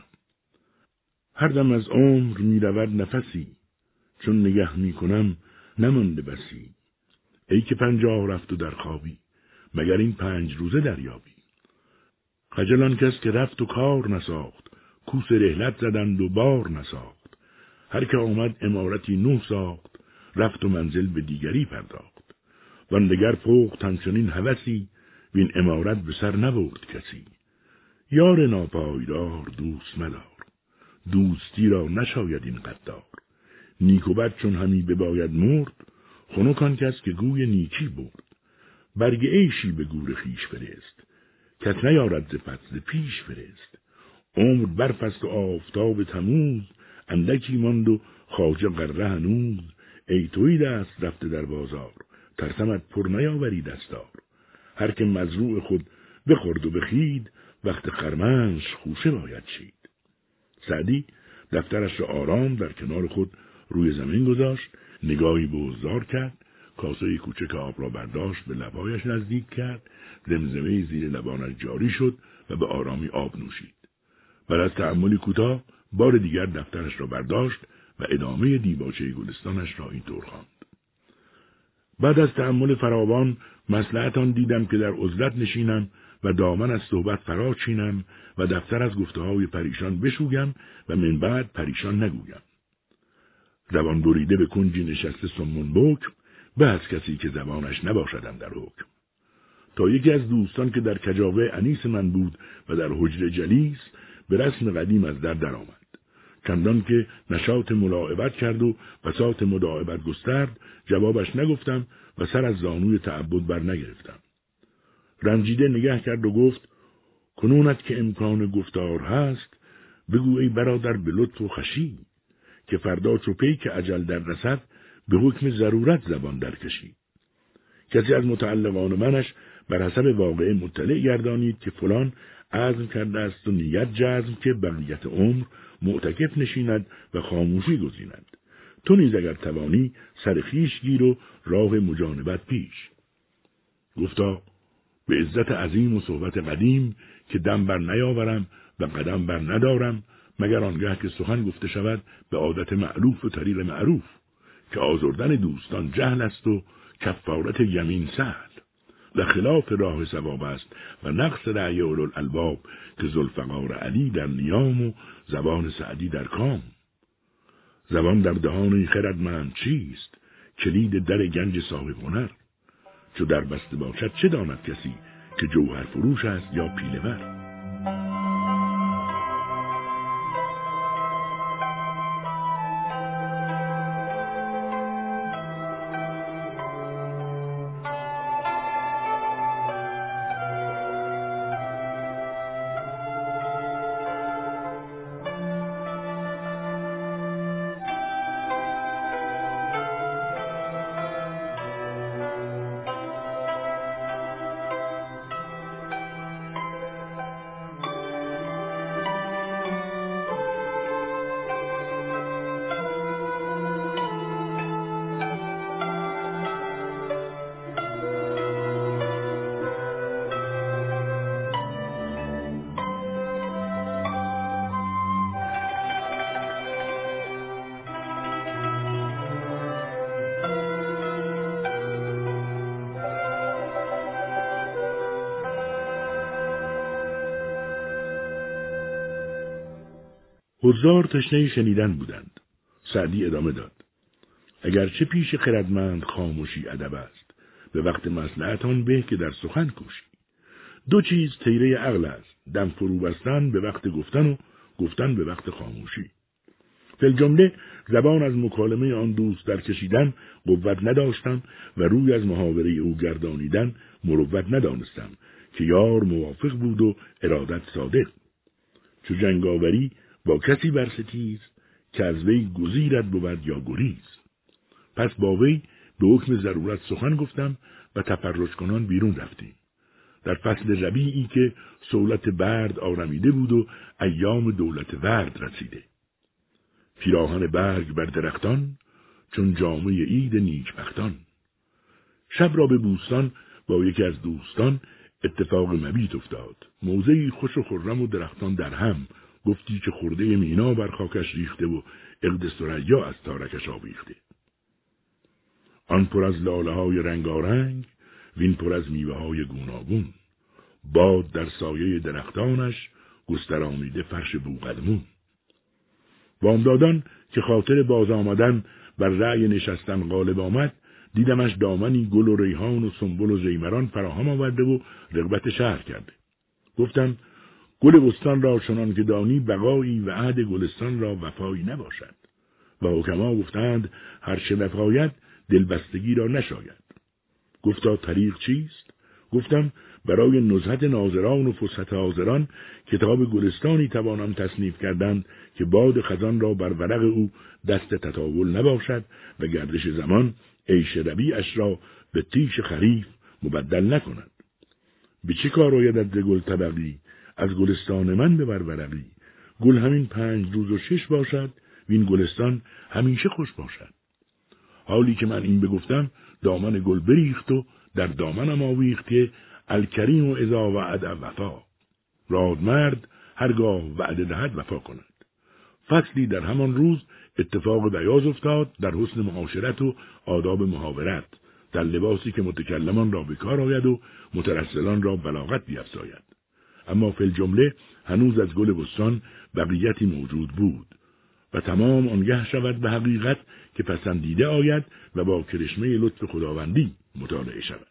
هر دم از عمر می رود نفسی، چون نگه می کنم نمانده بسی. ای که 50 رفت و در خوابی، مگر این 5 روزه دریابی. خجل آن کس که رفت و کار نساخت، کوس رحلت زدند و بار نساخت. هر که آمد عمارتی نو ساخت، رفت و منزل به دیگری پرداخت. وان دگر فوق همچنین هوسی، وین عمارت به سر نبرد کسی. یار ناپایدار دوست مدار، دوستی را نشاید این قدار. نیک و بد چون همی بباید مرد، خنک آن کس که گوی نیکی برد. برگ عیشی به گور خویش فرست، کس نیارد ز فضل پیش فرست. عمر برف است و آفتاب تموز، اندکی ماند و خواجه غره هنوز. ای تویی دست رفته در بازار، ترسمت پر نیاوری دستار. هر که مزروع خود بخورد و بخید، وقت خرمنش خوشه باید چید. سعدی دفترش را آرام در کنار خود روی زمین گذاشت، نگاهی به حضار کرد، کاسه کوچک آب را برداشت به لبایش نزدیک کرد، زمزمه زیر لبانش جاری شد و به آرامی آب نوشید. بعد از تأملی کوتاه بار دیگر دفترش را برداشت و ادامه دیباچه گلستانش را اینطور خواند: بعد از تأمل فراوان مصلحت آن دیدم که در عزلت نشینم و دامن از صحبت فرا چینم و دفتر از گفته‌های پریشان بشویم و من بعد پریشان نگویم. زبان بریده به کنجی نشسته سمون بکم، به از کسی که زبانش نباشدم در حکم. تا یکی از دوستان که در کجاوه انیس من بود و در حجره جلیس، به رسم قدیم از در آمد. چندان که نشاط ملاعبت کرد و بساط مداعبت گسترد، جوابش نگفتم و سر از زانوی تعبد بر نگرفتم. رنجیده نگه کرد و گفت: کنونت که امکان گفتار هست، بگو ای برادر به لطف و خشی، که فردا چو پیک اجل در رسد، به حکم ضرورت زبان درکشی. کسی از متعلقان منش بر حسب واقعه مطلع گردانید که فلان عزم کرده است و نیت جزم که بقیت عمر معتکف نشیند و خاموشی گزیند. تو نیز اگر توانی سر خویش گیر و راه مجانبت پیش. گفتا: به عزت عظیم و صحبت قدیم که دم بر نیاورم و قدم بر ندارم، مگر آنگه که سخن گفته شود به عادت معروف و طریق معروف، که آزردن دوستان جهل است و کفارت یمین سهل. و خلاف راه صواب است و نقص رأی اولوالالباب، که ذوالفقار علی در نیام و زبان سعدی در کام. زبان در دهان خردمند چیست؟ کلید در گنج صاحب هنر. چو در بسته باشد چه داند کسی، که جوهر فروش است یا پیله ور. حضار تشنه شنیدن بودند. سعدی ادامه داد: اگرچه پیش خردمند خاموشی ادب است، به وقت مصلحت آن به که در سخن کوشی. دو چیز تیره عقل است: دم فرو بستن به وقت گفتن و گفتن به وقت خاموشی. فی الجمله زبان از مکالمه آن دوست در کشیدن قوت نداشتم و روی از محاوره او گردانیدن مروت ندانستم که یار موافق بود و ارادت صادق. چو جنگاوری با کسی برستیز، که از وی گزیرت بود یا گریز. پس با وی به حکم ضرورت سخن گفتم و تفرج کنان بیرون رفتیم. در فصل ربیعی که صولت برد آرمیده بود و ایام دولت ورد رسیده. پیراهن برگ بر درختان، چون جامه عید نیکبختان. شب را به بوستان با یکی از دوستان اتفاق مبیت افتاد. موضعی خوش و خرم و درختان در هم، گفتی که خرده مینا بر خاکش ریخته و عقد ثریا از تارکش آویخته. آن پر از لاله های رنگارنگ، وین پر از میوه های گوناگون. باد در سایه درختانش، گسترانیده فرش بوقلمون. بامدادان که خاطر باز آمدن بر رأی نشستن غالب آمد، دیدمش دامنی گل و ریحان و سنبل و زیمران فراهم آورده و رغبت شهر کرده. گفتم: گل بستان را چنان که دانی بقایی و عهد گلستان را وفایی نباشد و حکما گفتند هر چه وفایت دلبستگی را نشاید. گفتا: طریق چیست؟ گفتم: برای نزهت ناظران و فسحت حاضران کتاب گلستانی توانم تصنیف کردن که باد خزان را بر ورق او دست تطاول نباشد و گردش زمان عیش ربیعش را به تیش خریف مبدل نکند. به چه کار آید از گل طبقی، از گلستان من ببر ورقی. گل همین 5 روز و 6 باشد، وین گلستان همیشه خوش باشد. حالی که من این بگفتم، دامن گل بریخت و در دامنم آویخت که الکریم و اذا وعد وفا. رادمرد هرگاه وعده دهد وفا کند. فصلی در همان روز اتفاق بیاض افتاد در حسن معاشرت و آداب محاورت، در لباسی که متکلمان را به کار آید و مترسلان را بلاغت بیفزاید. اما فی الجمله هنوز از گل بستان بقیتی موجود بود و تمام آنگه شود به حقیقت که پسندیده آید و با کرشمه لطف خداوندی مطالعه شود.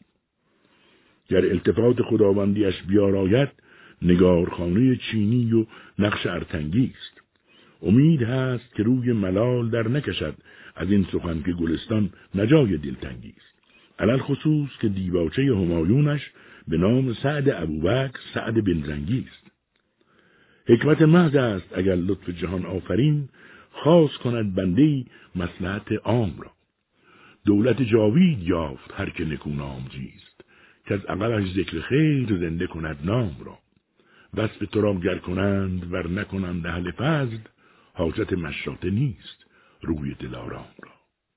گر التفات خداوندیش بیاراید، نگارخانه چینی و نقش ارتنگی است. امید هست که روی ملال در نکشد از این سخن که گلستان نجای دلتنگی است. علل خصوص که دیباچه همایونش به نام سعد ابوبکر سعد بن زنگی است. حکمت محض است اگر لطف جهان آفرین، خاص کند بنده‌ای مصلحت عام را. دولت جاوید یافت هر که نکونام زیست، که از عقلش ذکر خیر زنده کند نام را. وصف تو را گر کنند ور نکنند اهل فضل، حاجت مشاطه نیست روی دلارام را.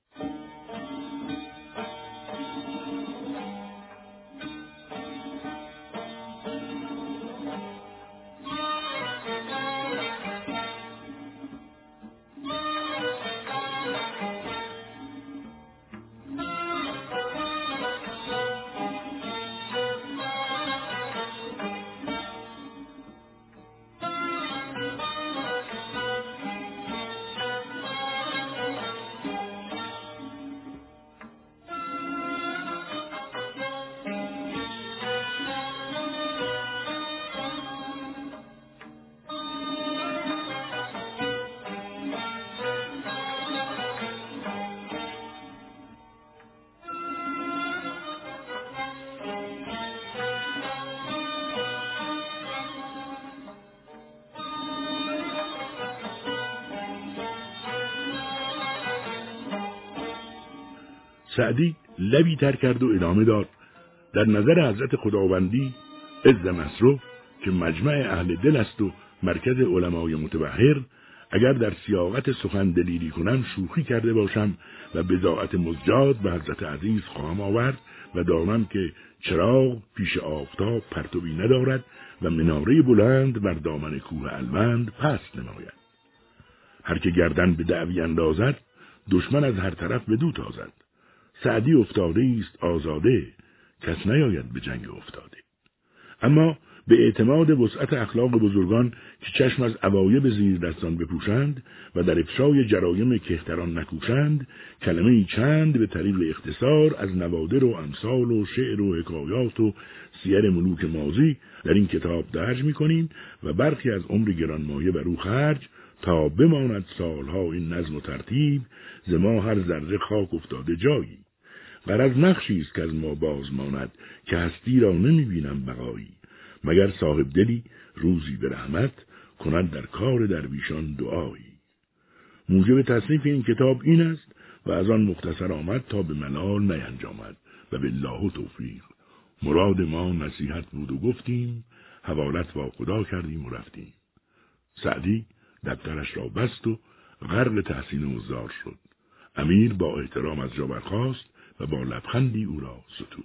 سعدی لبی تر کرد و ادامه داد: در نظر حضرت خداوندی عز مصرف که مجمع اهل دل است و مرکز علمای متبحر، اگر در سیاقت سخن دلیری کنم شوخی کرده باشم و بضاعت مزجاد به حضرت عزیز خواهم آورد و دانم که چراغ پیش آفتاب پرتوی ندارد و مناره بلند بر دامن کوه الوند پست نماید. هر که گردن به دعوی اندازد، دشمن از هر طرف بدو تازد. سعدی افتاده است آزاده، کس نیاید به جنگ افتاده. اما به اعتماد وسعت اخلاق بزرگان که چشم از عوایب زیر دستان بپوشند و در افشای جرایم کهتران نکوشند، کلمه‌ای چند به طریق اختصار از نوادر و امثال و شعر و حکایات و سیر ملوک ماضی در این کتاب درج می‌کنیم و برخی از عمر گرانمایه بر او خرج تا بماند سالها این نظم و ترتیب، ز ما هر ذره خاک افتاده جایی. غرض نقشی است که از ما باز ماند که هستی را نمی‌بینم بقایی. مگر صاحب دلی روزی به رحمت کند در کار درویشان دعایی. موجب تصنیف این کتاب این است و از آن مختصر آمد تا به ملال نینجامد و بالله توفیق. مراد ما نصیحت بود و گفتیم، حوالت با خدا کردیم و رفتیم. سعدی دفترش را بست و غرق تحسین حضار شد. امیر با احترام از جا برخاست و با لبخندی او را ستود.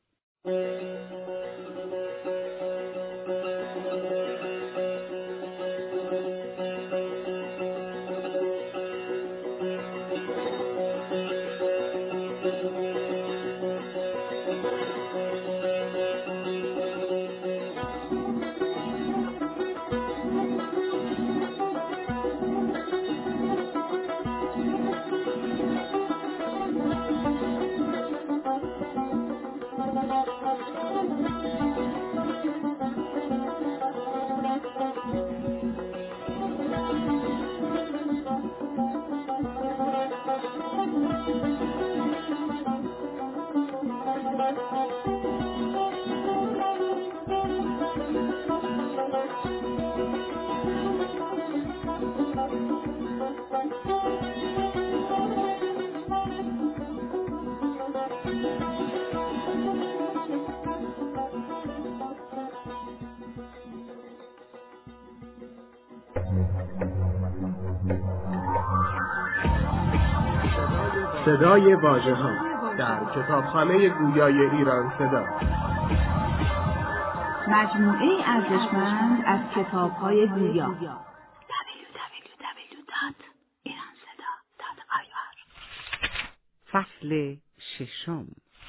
صدای واژه‌ها در کتابخانه گویای ایران صدا. مجموعه ارزشمند از کتاب‌های گویا. www.iranseda.ir فصل ششم.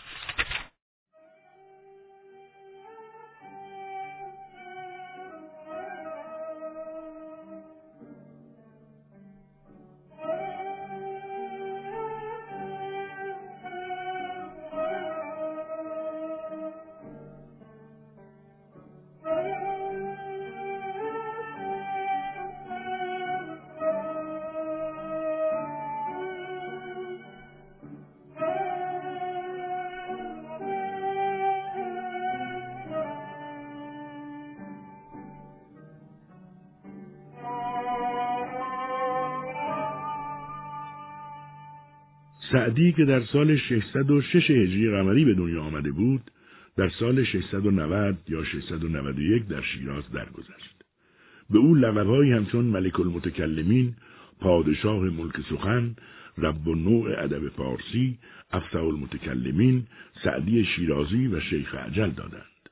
سعدی که در سال 606 هجری قمری به دنیا آمده بود، در سال 690 یا 691 در شیراز درگذشت. به او لقب‌هایی همچون ملک المتکلمین، پادشاه ملک سخن، رب النوع ادب فارسی، افصح المتکلمین، سعدی شیرازی و شیخ اجل دادند.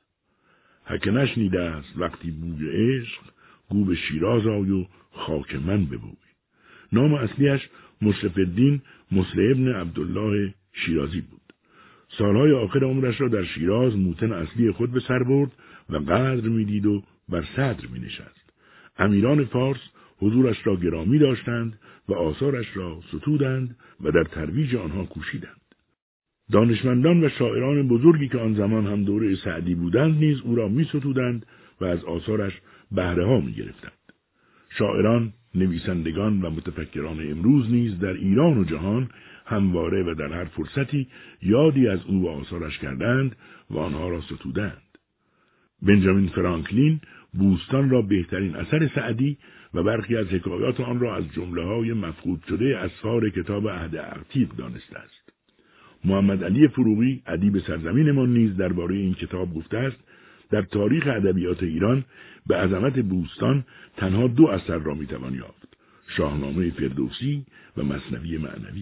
هک نشنیده است وقتی بوی عشق، گو به شیراز آی و خاک من ببوی. نام اصلیش مشرف الدین مصلح ابن عبدالله شیرازی بود. سالهای آخر عمرش را در شیراز موطن اصلی خود به سر برد و قدر می‌دید و بر صدر می‌نشست. امیران فارس حضورش را گرامی داشتند و آثارش را ستودند و در ترویج آنها کوشیدند. دانشمندان و شاعران بزرگی که آن زمان هم دوره سعدی بودند نیز او را می‌ستودند و از آثارش بهره‌ها می‌گرفتند. شاعران، نویسندگان و متفکران امروز نیز در ایران و جهان همواره و در هر فرصتی یادی از او و آثارش کردند و آنها را ستودند. بنجامین فرانکلین بوستان را بهترین اثر سعدی و برخی از حکایات آن را از جمله‌های مفقود شده اسفار کتاب عهد عتیق دانسته است. محمد علی فروغی ادیب سرزمینمان نیز درباره این کتاب گفته است: در تاریخ ادبیات ایران به عظمت بوستان تنها 2 اثر را میتوان یافت: شاهنامه فردوسی و مثنوی معنوی.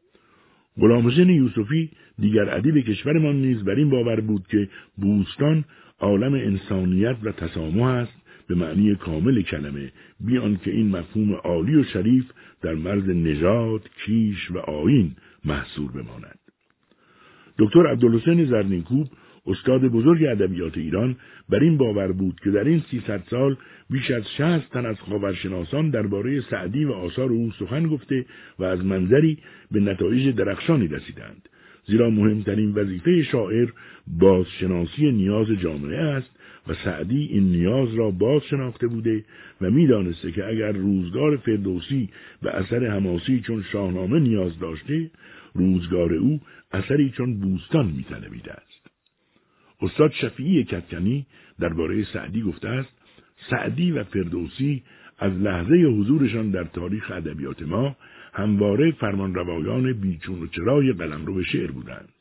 غلام حسین یوسفی دیگر ادیب کشورمان نیز بر این باور بود که بوستان عالم انسانیت و تسامح است به معنی کامل کلمه، بی آنکه این مفهوم عالی و شریف در مرز نژاد، کیش و آیین محصور بماند. دکتر عبدالحسین زرنینکوب، استاد بزرگ ادبیات ایران بر این باور بود که در این 300 سال بیش از 60 تن از خاورشناسان درباره سعدی و آثار او سخن گفته و از منظری به نتایج درخشانی رسیدند. زیرا مهمترین وظیفه شاعر بازشناسی نیاز جامعه است و سعدی این نیاز را باز شناخته بوده و می‌دانسته که اگر روزگار فردوسی به اثر حماسی چون شاهنامه نیاز داشته، روزگار او اثری چون بوستان می‌طلبیده است. استاد شفیعی کدکنی درباره سعدی گفته است: سعدی و فردوسی از لحظه حضورشان در تاریخ ادبیات ما همواره فرمانروایان بیچون و چرای قلمرو شعر بودند.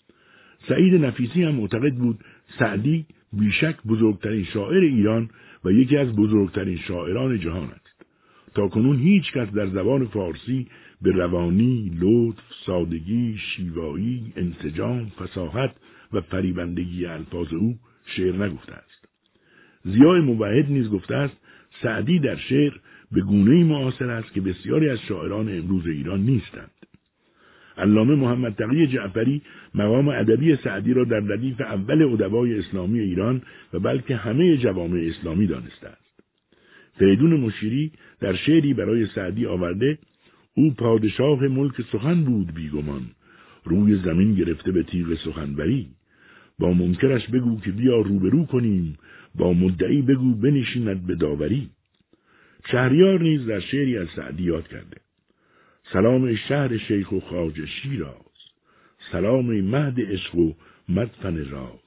سعید نفیسی هم معتقد بود سعدی بیشک بزرگترین شاعر ایران و یکی از بزرگترین شاعران جهان است. تاکنون هیچ کس در زبان فارسی به روانی، لطف، سادگی، شیوایی، انسجام، فصاحت و فریبندگی الفاظ او شعر نگفته است. ضیاء موحد نیز گفته است سعدی در شعر به گونه‌ای معاصر است که بسیاری از شاعران امروز ایران نیستند. علامه محمد تقی جعفری مقام ادبی سعدی را در ردیف اول ادبای اسلامی ایران و بلکه همه جوامع اسلامی دانسته است. فریدون مشیری در شعری برای سعدی آورده: او پادشاه ملک سخن بود بیگمان، روی زمین گرفته به تیغ سخنوری. با منکرش بگو که بیا روبرو کنیم، با مدعی بگو بنشیند به داوری. شهریار نیز در شعری از سعدی یاد کرده: سلام شهر شیخ و خواجه شیراز، سلام مهد عشق و مدفن راز.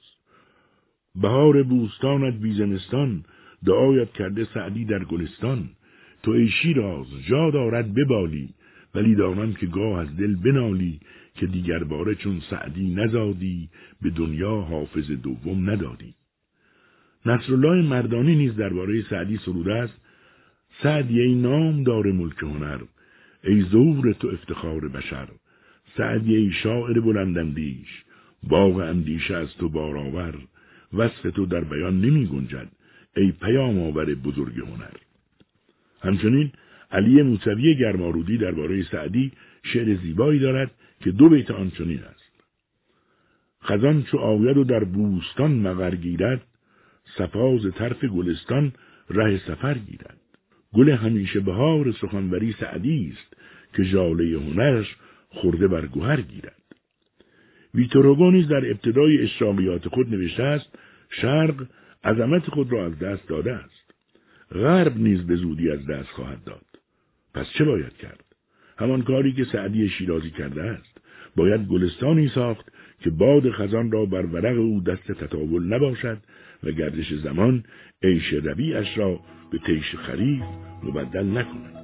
بهار بوستانت بی زمستان، دعایت کرده سعدی در گلستان. تو ای شیراز جا دارد ببالی، ولی دانم که گاه از دل بنالی. که دیگر باره چون سعدی نزادی، به دنیا حافظ دوم ندادی. نصرالله مردانی نیز درباره سعدی سروده است: سعدی ای نام دار ملک هنر، ای ظهور تو افتخار بشر. سعدی ای شاعر بلنداندیش، باغ اندیشه از تو بارآور. وصف تو در بیان نمی گنجد، ای پیام آور بزرگ هنر. همچنین علی موسوی گرمارودی درباره سعدی شعر زیبایی دارد که 2 بیت آن چنین است: خزان چو آید و در بوستان مغر گیرد، سپاز طرف گلستان ره سفر گیرد. گل همیشه بهار سخنوری سعدی است، که ژاله هنرش خورده بر گوهر گیرد. ویکتور هوگو نیز در ابتدای اشراقیات خود نوشته است: شرق عظمت خود را از دست داده است، غرب نیز به زودی از دست خواهد داد. پس چه باید کرد؟ همان کاری که سعدی شیرازی کرده است. باید گلستانی ساخت که باد خزان را بر ورق او دست تطاول نباشد و گردش زمان عیش ربیعش را به طیش خریف مبدل نکند.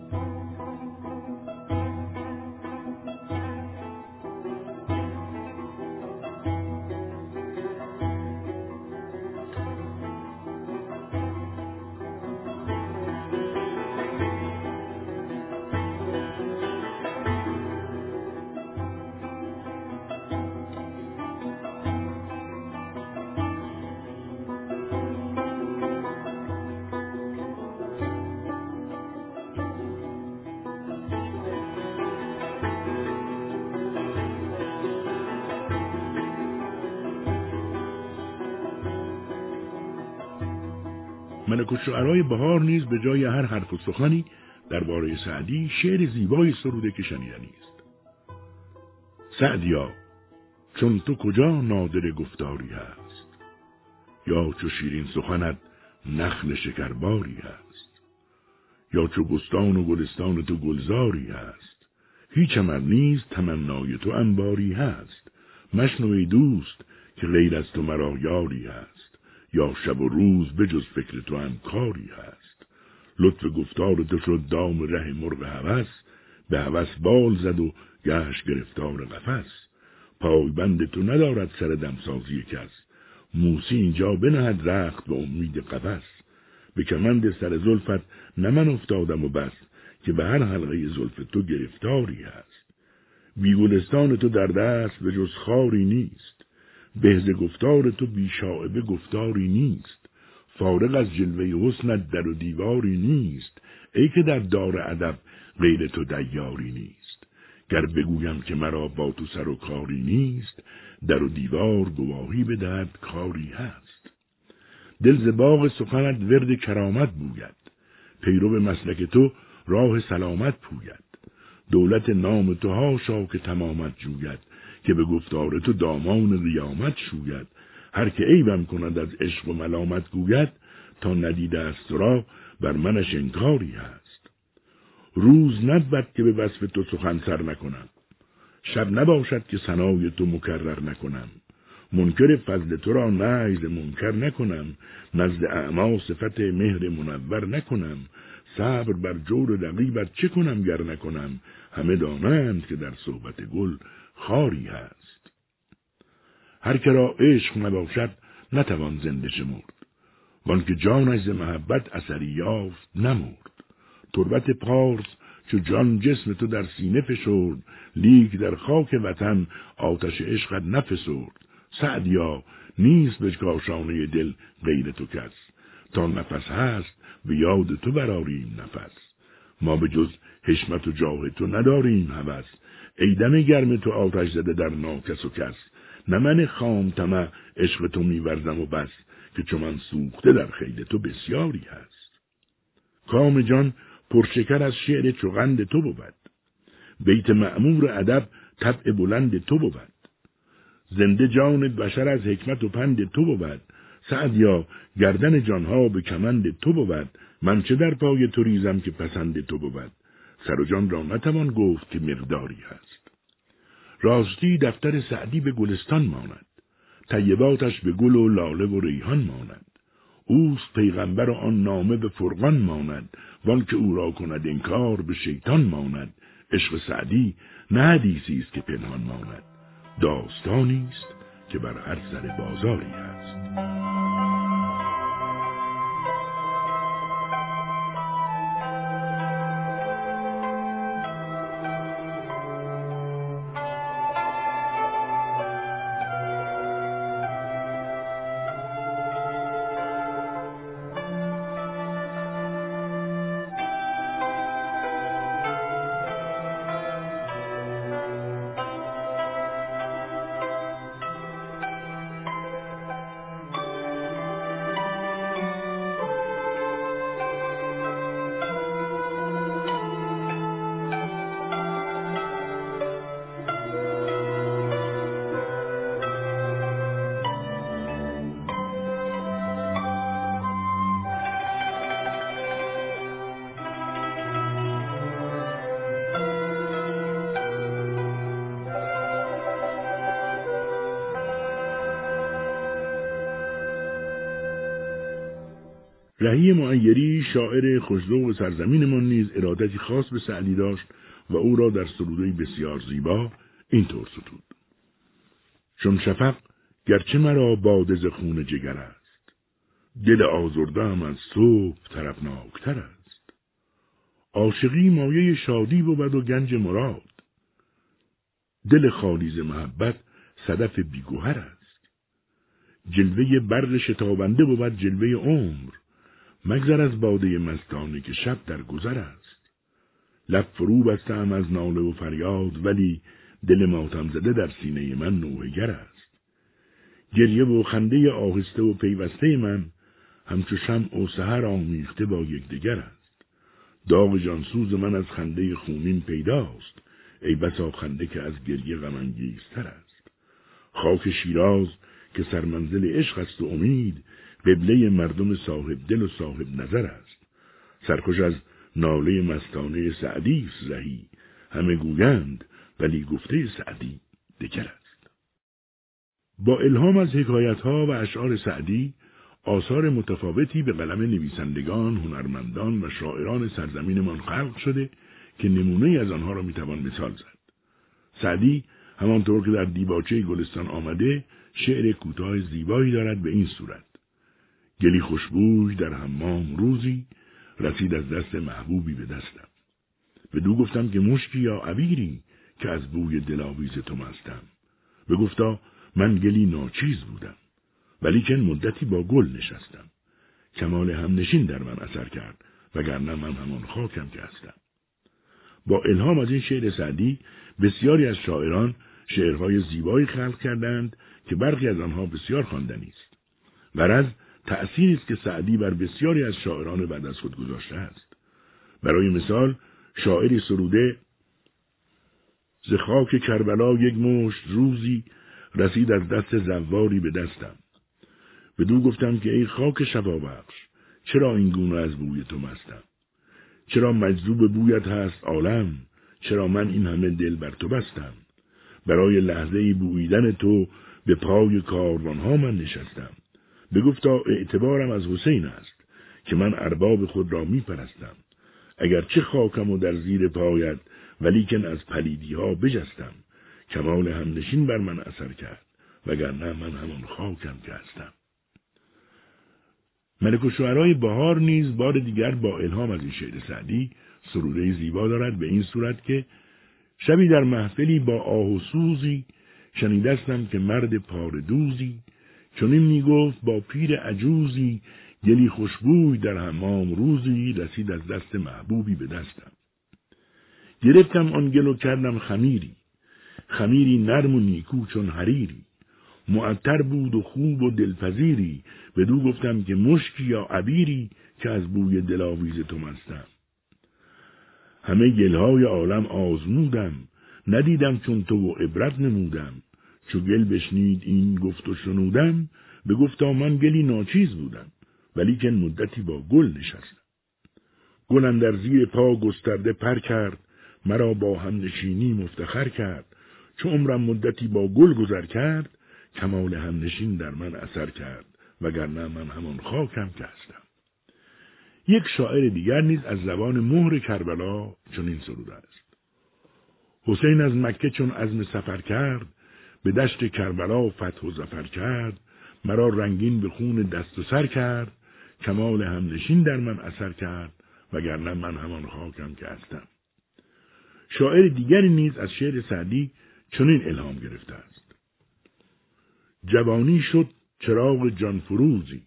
ملک الشعرای بهار نیز به جای هر حرف و سخنی درباره سعدی شعر زیبایی سروده که شنیدنی است: سعدیا چون تو کجا نادر گفتاری هست، یا چو شیرین سخنت نخل شکرباری هست، یا چو بستان و گلستان تو گلزاری هست، هیچ امر نیست تمنای تو انباری هست. مشنو ای دوست که غیر از تو مرا یاری هست، یا شب و روز بجز فکر تو هم کاری هست. لطف گفتار تو شد دام ره مرغ هوس، به هوس بال زد و گشت گرفتار قفس. پایبند تو ندارد سر دمسازی کس، موسی اینجا بنهد رخت به امید قفس. به کمند سر زلفت نه من افتادم و بس، که به هر حلقه زلف تو گرفتاری هست. بی گلستان تو در دست به جز خاری نیست، بهز گفتار تو بی شائبه گفتاری نیست. فارغ از جلوه حسنت در و دیواری نیست، ای که در دار ادب غیر تو دیاری نیست. گر بگویم که مرا با تو سر و کاری نیست، در و دیوار گواهی بدهد کاری هست. دل ز باغ سخنت ورد کرامت بوید، پیرو مسلک تو راه سلامت پوید. دولت نام تو هاشا که تمامت جوید، که به گفتار تو دامان قیامت شوید. هر که عیبم کند از عشق و ملامت گوید، تا ندیده است را بر منش انکاری هست. روز نبود که به وصف تو سخن سر نکنم، شب نباشد که ثنای تو مکرر نکنم. منکر فضل تو را نیز منکر نکنم، نزد اعمی صفت مهر منور نکنم. صبر بر جور رقیبت چه کنم گر نکنم، همه دانند که در صحبت گل خاری هست. هر که را عشق نباشد نتوان زنده شمرد، وانکه جانش ز محبت اثری یافت نمرد. تربت پارس چو جان جسم تو در سینه فشرد، لیک در خاک وطن آتش عشقت نفسرد. سعدیا نیست به کاشانه دل غیر تو کس، تا نفس هست به یاد تو براریم نفس. ما به جز حشمت و جاه تو نداریم هوس، ای دم گرم تو آتش زده در ناکس و کس. نه من خام طمع عشق تو میورزم و بس، که چون من سوخته در خیل تو بسیاری هست. کام جان پرشکر از شعر چوغند تو بود، بیت معمور ادب طبع بلند تو بود. زنده جان بشر از حکمت و پند تو بود، سعدیا گردن جانها به کمند تو بود. من چه در پای تو ریزم که پسند تو بود، سر و جان را نتوان گفت که مقداری هست. راستی دفتر سعدی به گلستان ماند، طیباتش به گل و لاله و ریحان ماند. اوست پیغمبر و آن نامه به فرقان ماند، وان که او را کند انکار به شیطان ماند. عشق سعدی نه حدیثی است که پنهان ماند، داستانی است که بر هر سر بازاری است. رهی معیری شاعر خوش‌ذوق سرزمینمان نیز ارادتی خاص به سعدی داشت و او را در سروده‌ای بسیار زیبا اینطور ستود: چون شفق گرچه مرا باده ز خون جگر است، دل آزرده‌ام از صبح طربناکتر است. عاشقی مایه شادی بود و گنج مراد، دل خالی ز محبت صدف بی‌گوهر است. جلوه برق شتابنده بود جلوه عمر، مگذر از باده مستانه که شب در گذر است. لب فرو بستم از ناله و فریاد، ولی دل ماتم زده در سینه من نوحه‌گر است. گریه و خنده آهسته و پیوسته من، همچو شمع و سحر آمیخته با یکدیگر است. داغ جانسوز من از خنده خونین پیداست، ای بسا خنده که از گریه غم انگیزتر است. خاک شیراز که سرمنزل عشق است و امید، قبله مردم صاحب دل و صاحب نظر است. سرخوش از ناله مستانه سعدی است رهی، همه گویند ولی گفته سعدی دگر است. با الهام از حکایت‌ها و اشعار سعدی، آثار متفاوتی به قلم نویسندگان، هنرمندان و شاعران سرزمینمان خلق شده که نمونه از آنها را میتوان مثال زد. سعدی همانطور که در دیباچه گلستان آمده، شعر کوتاه زیبایی دارد به این صورت: گلی خوشبوی در حمام روزی، رسید از دست محبوبی به دستم. بدو گفتم که مشکی یا عبیری، که از بوی دلاویز تو مستم. بگفتا من گلی ناچیز بودم، ولیکن مدتی با گل نشستم. کمال همنشین در من اثر کرد، وگرنه من همان خاکم که هستم. با الهام از این شعر سعدی، بسیاری از شاعران شعرهای زیبایی خلق کردند که برخی از آنها بسیار خواندنی است. غرض تأثیری است که سعدی بر بسیاری از شاعران بعد از خود گذاشته است. برای مثال شاعری سروده: ز خاک کربلا یک مشت روزی، رسید از دست زواری به دستم. بدو گفتم که ای خاک شفابخش، چرا این گونه از بوی تو مستم؟ چرا مجذوب بویت هست عالم، چرا من این همه دل بر تو بستم؟ برای لحظه بوییدن تو به پای کاروانها من نشستم. بگفتا اعتبارم از حسین است که من ارباب خود را می پرستم. اگر چه خاکم و در زیر پایت، ولیکن از پلیدی ها بجستم. کمال همنشین بر من اثر کرد، وگرنه من همان خاکم که هستم. ملک الشعرای بهار نیز بار دیگر با الهام از این شعر سعدی سروده زیبا دارد به این صورت که: شبی در محفلی با آه و سوزی، شنیدستم که مرد پاردوزی، چنین می گفت با پیر عجوزی، گلی خوشبوی در حمام روزی، رسید از دست محبوبی به دستم. گرفتم آن گل و کردم خمیری، خمیری نرم و نیکو چون حریری، معطر بود و خوب و دلپذیری، بدو گفتم که مشکی یا عبیری، که از بوی دلاویز تو مستم. همه گلهای عالم آزمودم، ندیدم چون تو و عبرت نمودم. چو گل بشنید این گفت و شنودم، بگفتا من گلی ناچیز بودم، ولیکن مدتی با گل نشستم. گل اندر زیر پا گسترده پر کرد، مرا با هم نشینی مفتخر کرد. چو عمرم مدتی با گل گذر کرد، کمال هم نشین در من اثر کرد، وگرنه من همان خاکم که هستم. یک شاعر دیگر نیز از زبان مهر کربلا چنین سروده است: حسین از مکه چون عزم سفر کرد، به دشت کربلا فتح و ظفر کرد. مرا رنگین به خون دست و سر کرد، کمال همنشین در من اثر کرد، وگرنه من همان خاکم که هستم. شاعر دیگری نیز از شعر سعدی چنین الهام گرفته است: جوانی شد چراغ جان فروزی،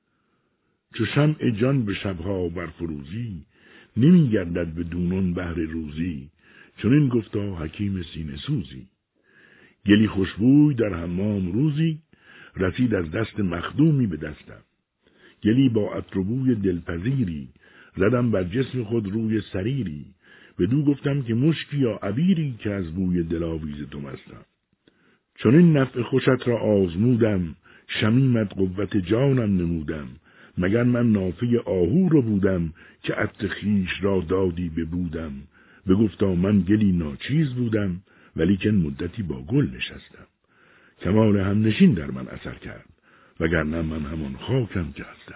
چو شمع جان به شبها برفروزی، نمی گردد به دونان بهر روزی، چنین گفتا حکیم سینه سوزی. گلی خوشبوی در حمام روزی، رسید از دست مخدومی به دستم. گلی با عطر و بوی دلپذیری، زدم بر جسم خود روی سریری. بدو گفتم که مشکی یا عبیری، که از بوی دلاویز تو مستم. چنین نفع خوشت را آزمودم، شمیمت قوت جانم نمودم. مگر من نافه آهو رو بودم، که عطر خویش را دادی ببودم. بگفتا من گلی ناچیز بودم، ولیکن مدتی با گل نشستم. کمال همنشین در من اثر کرد، وگرنه من همان خاکم که هستم.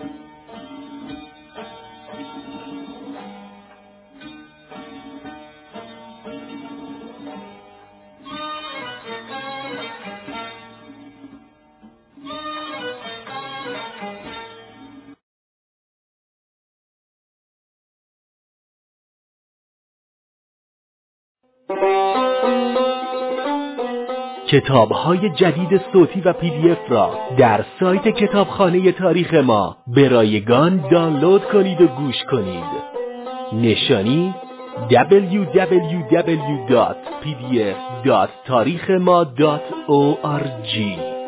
کتاب‌های جدید صوتی و PDF را در سایت کتابخانه تاریخ ما به رایگان دانلود کنید و گوش کنید. نشانی www.pdf.tarikhema.org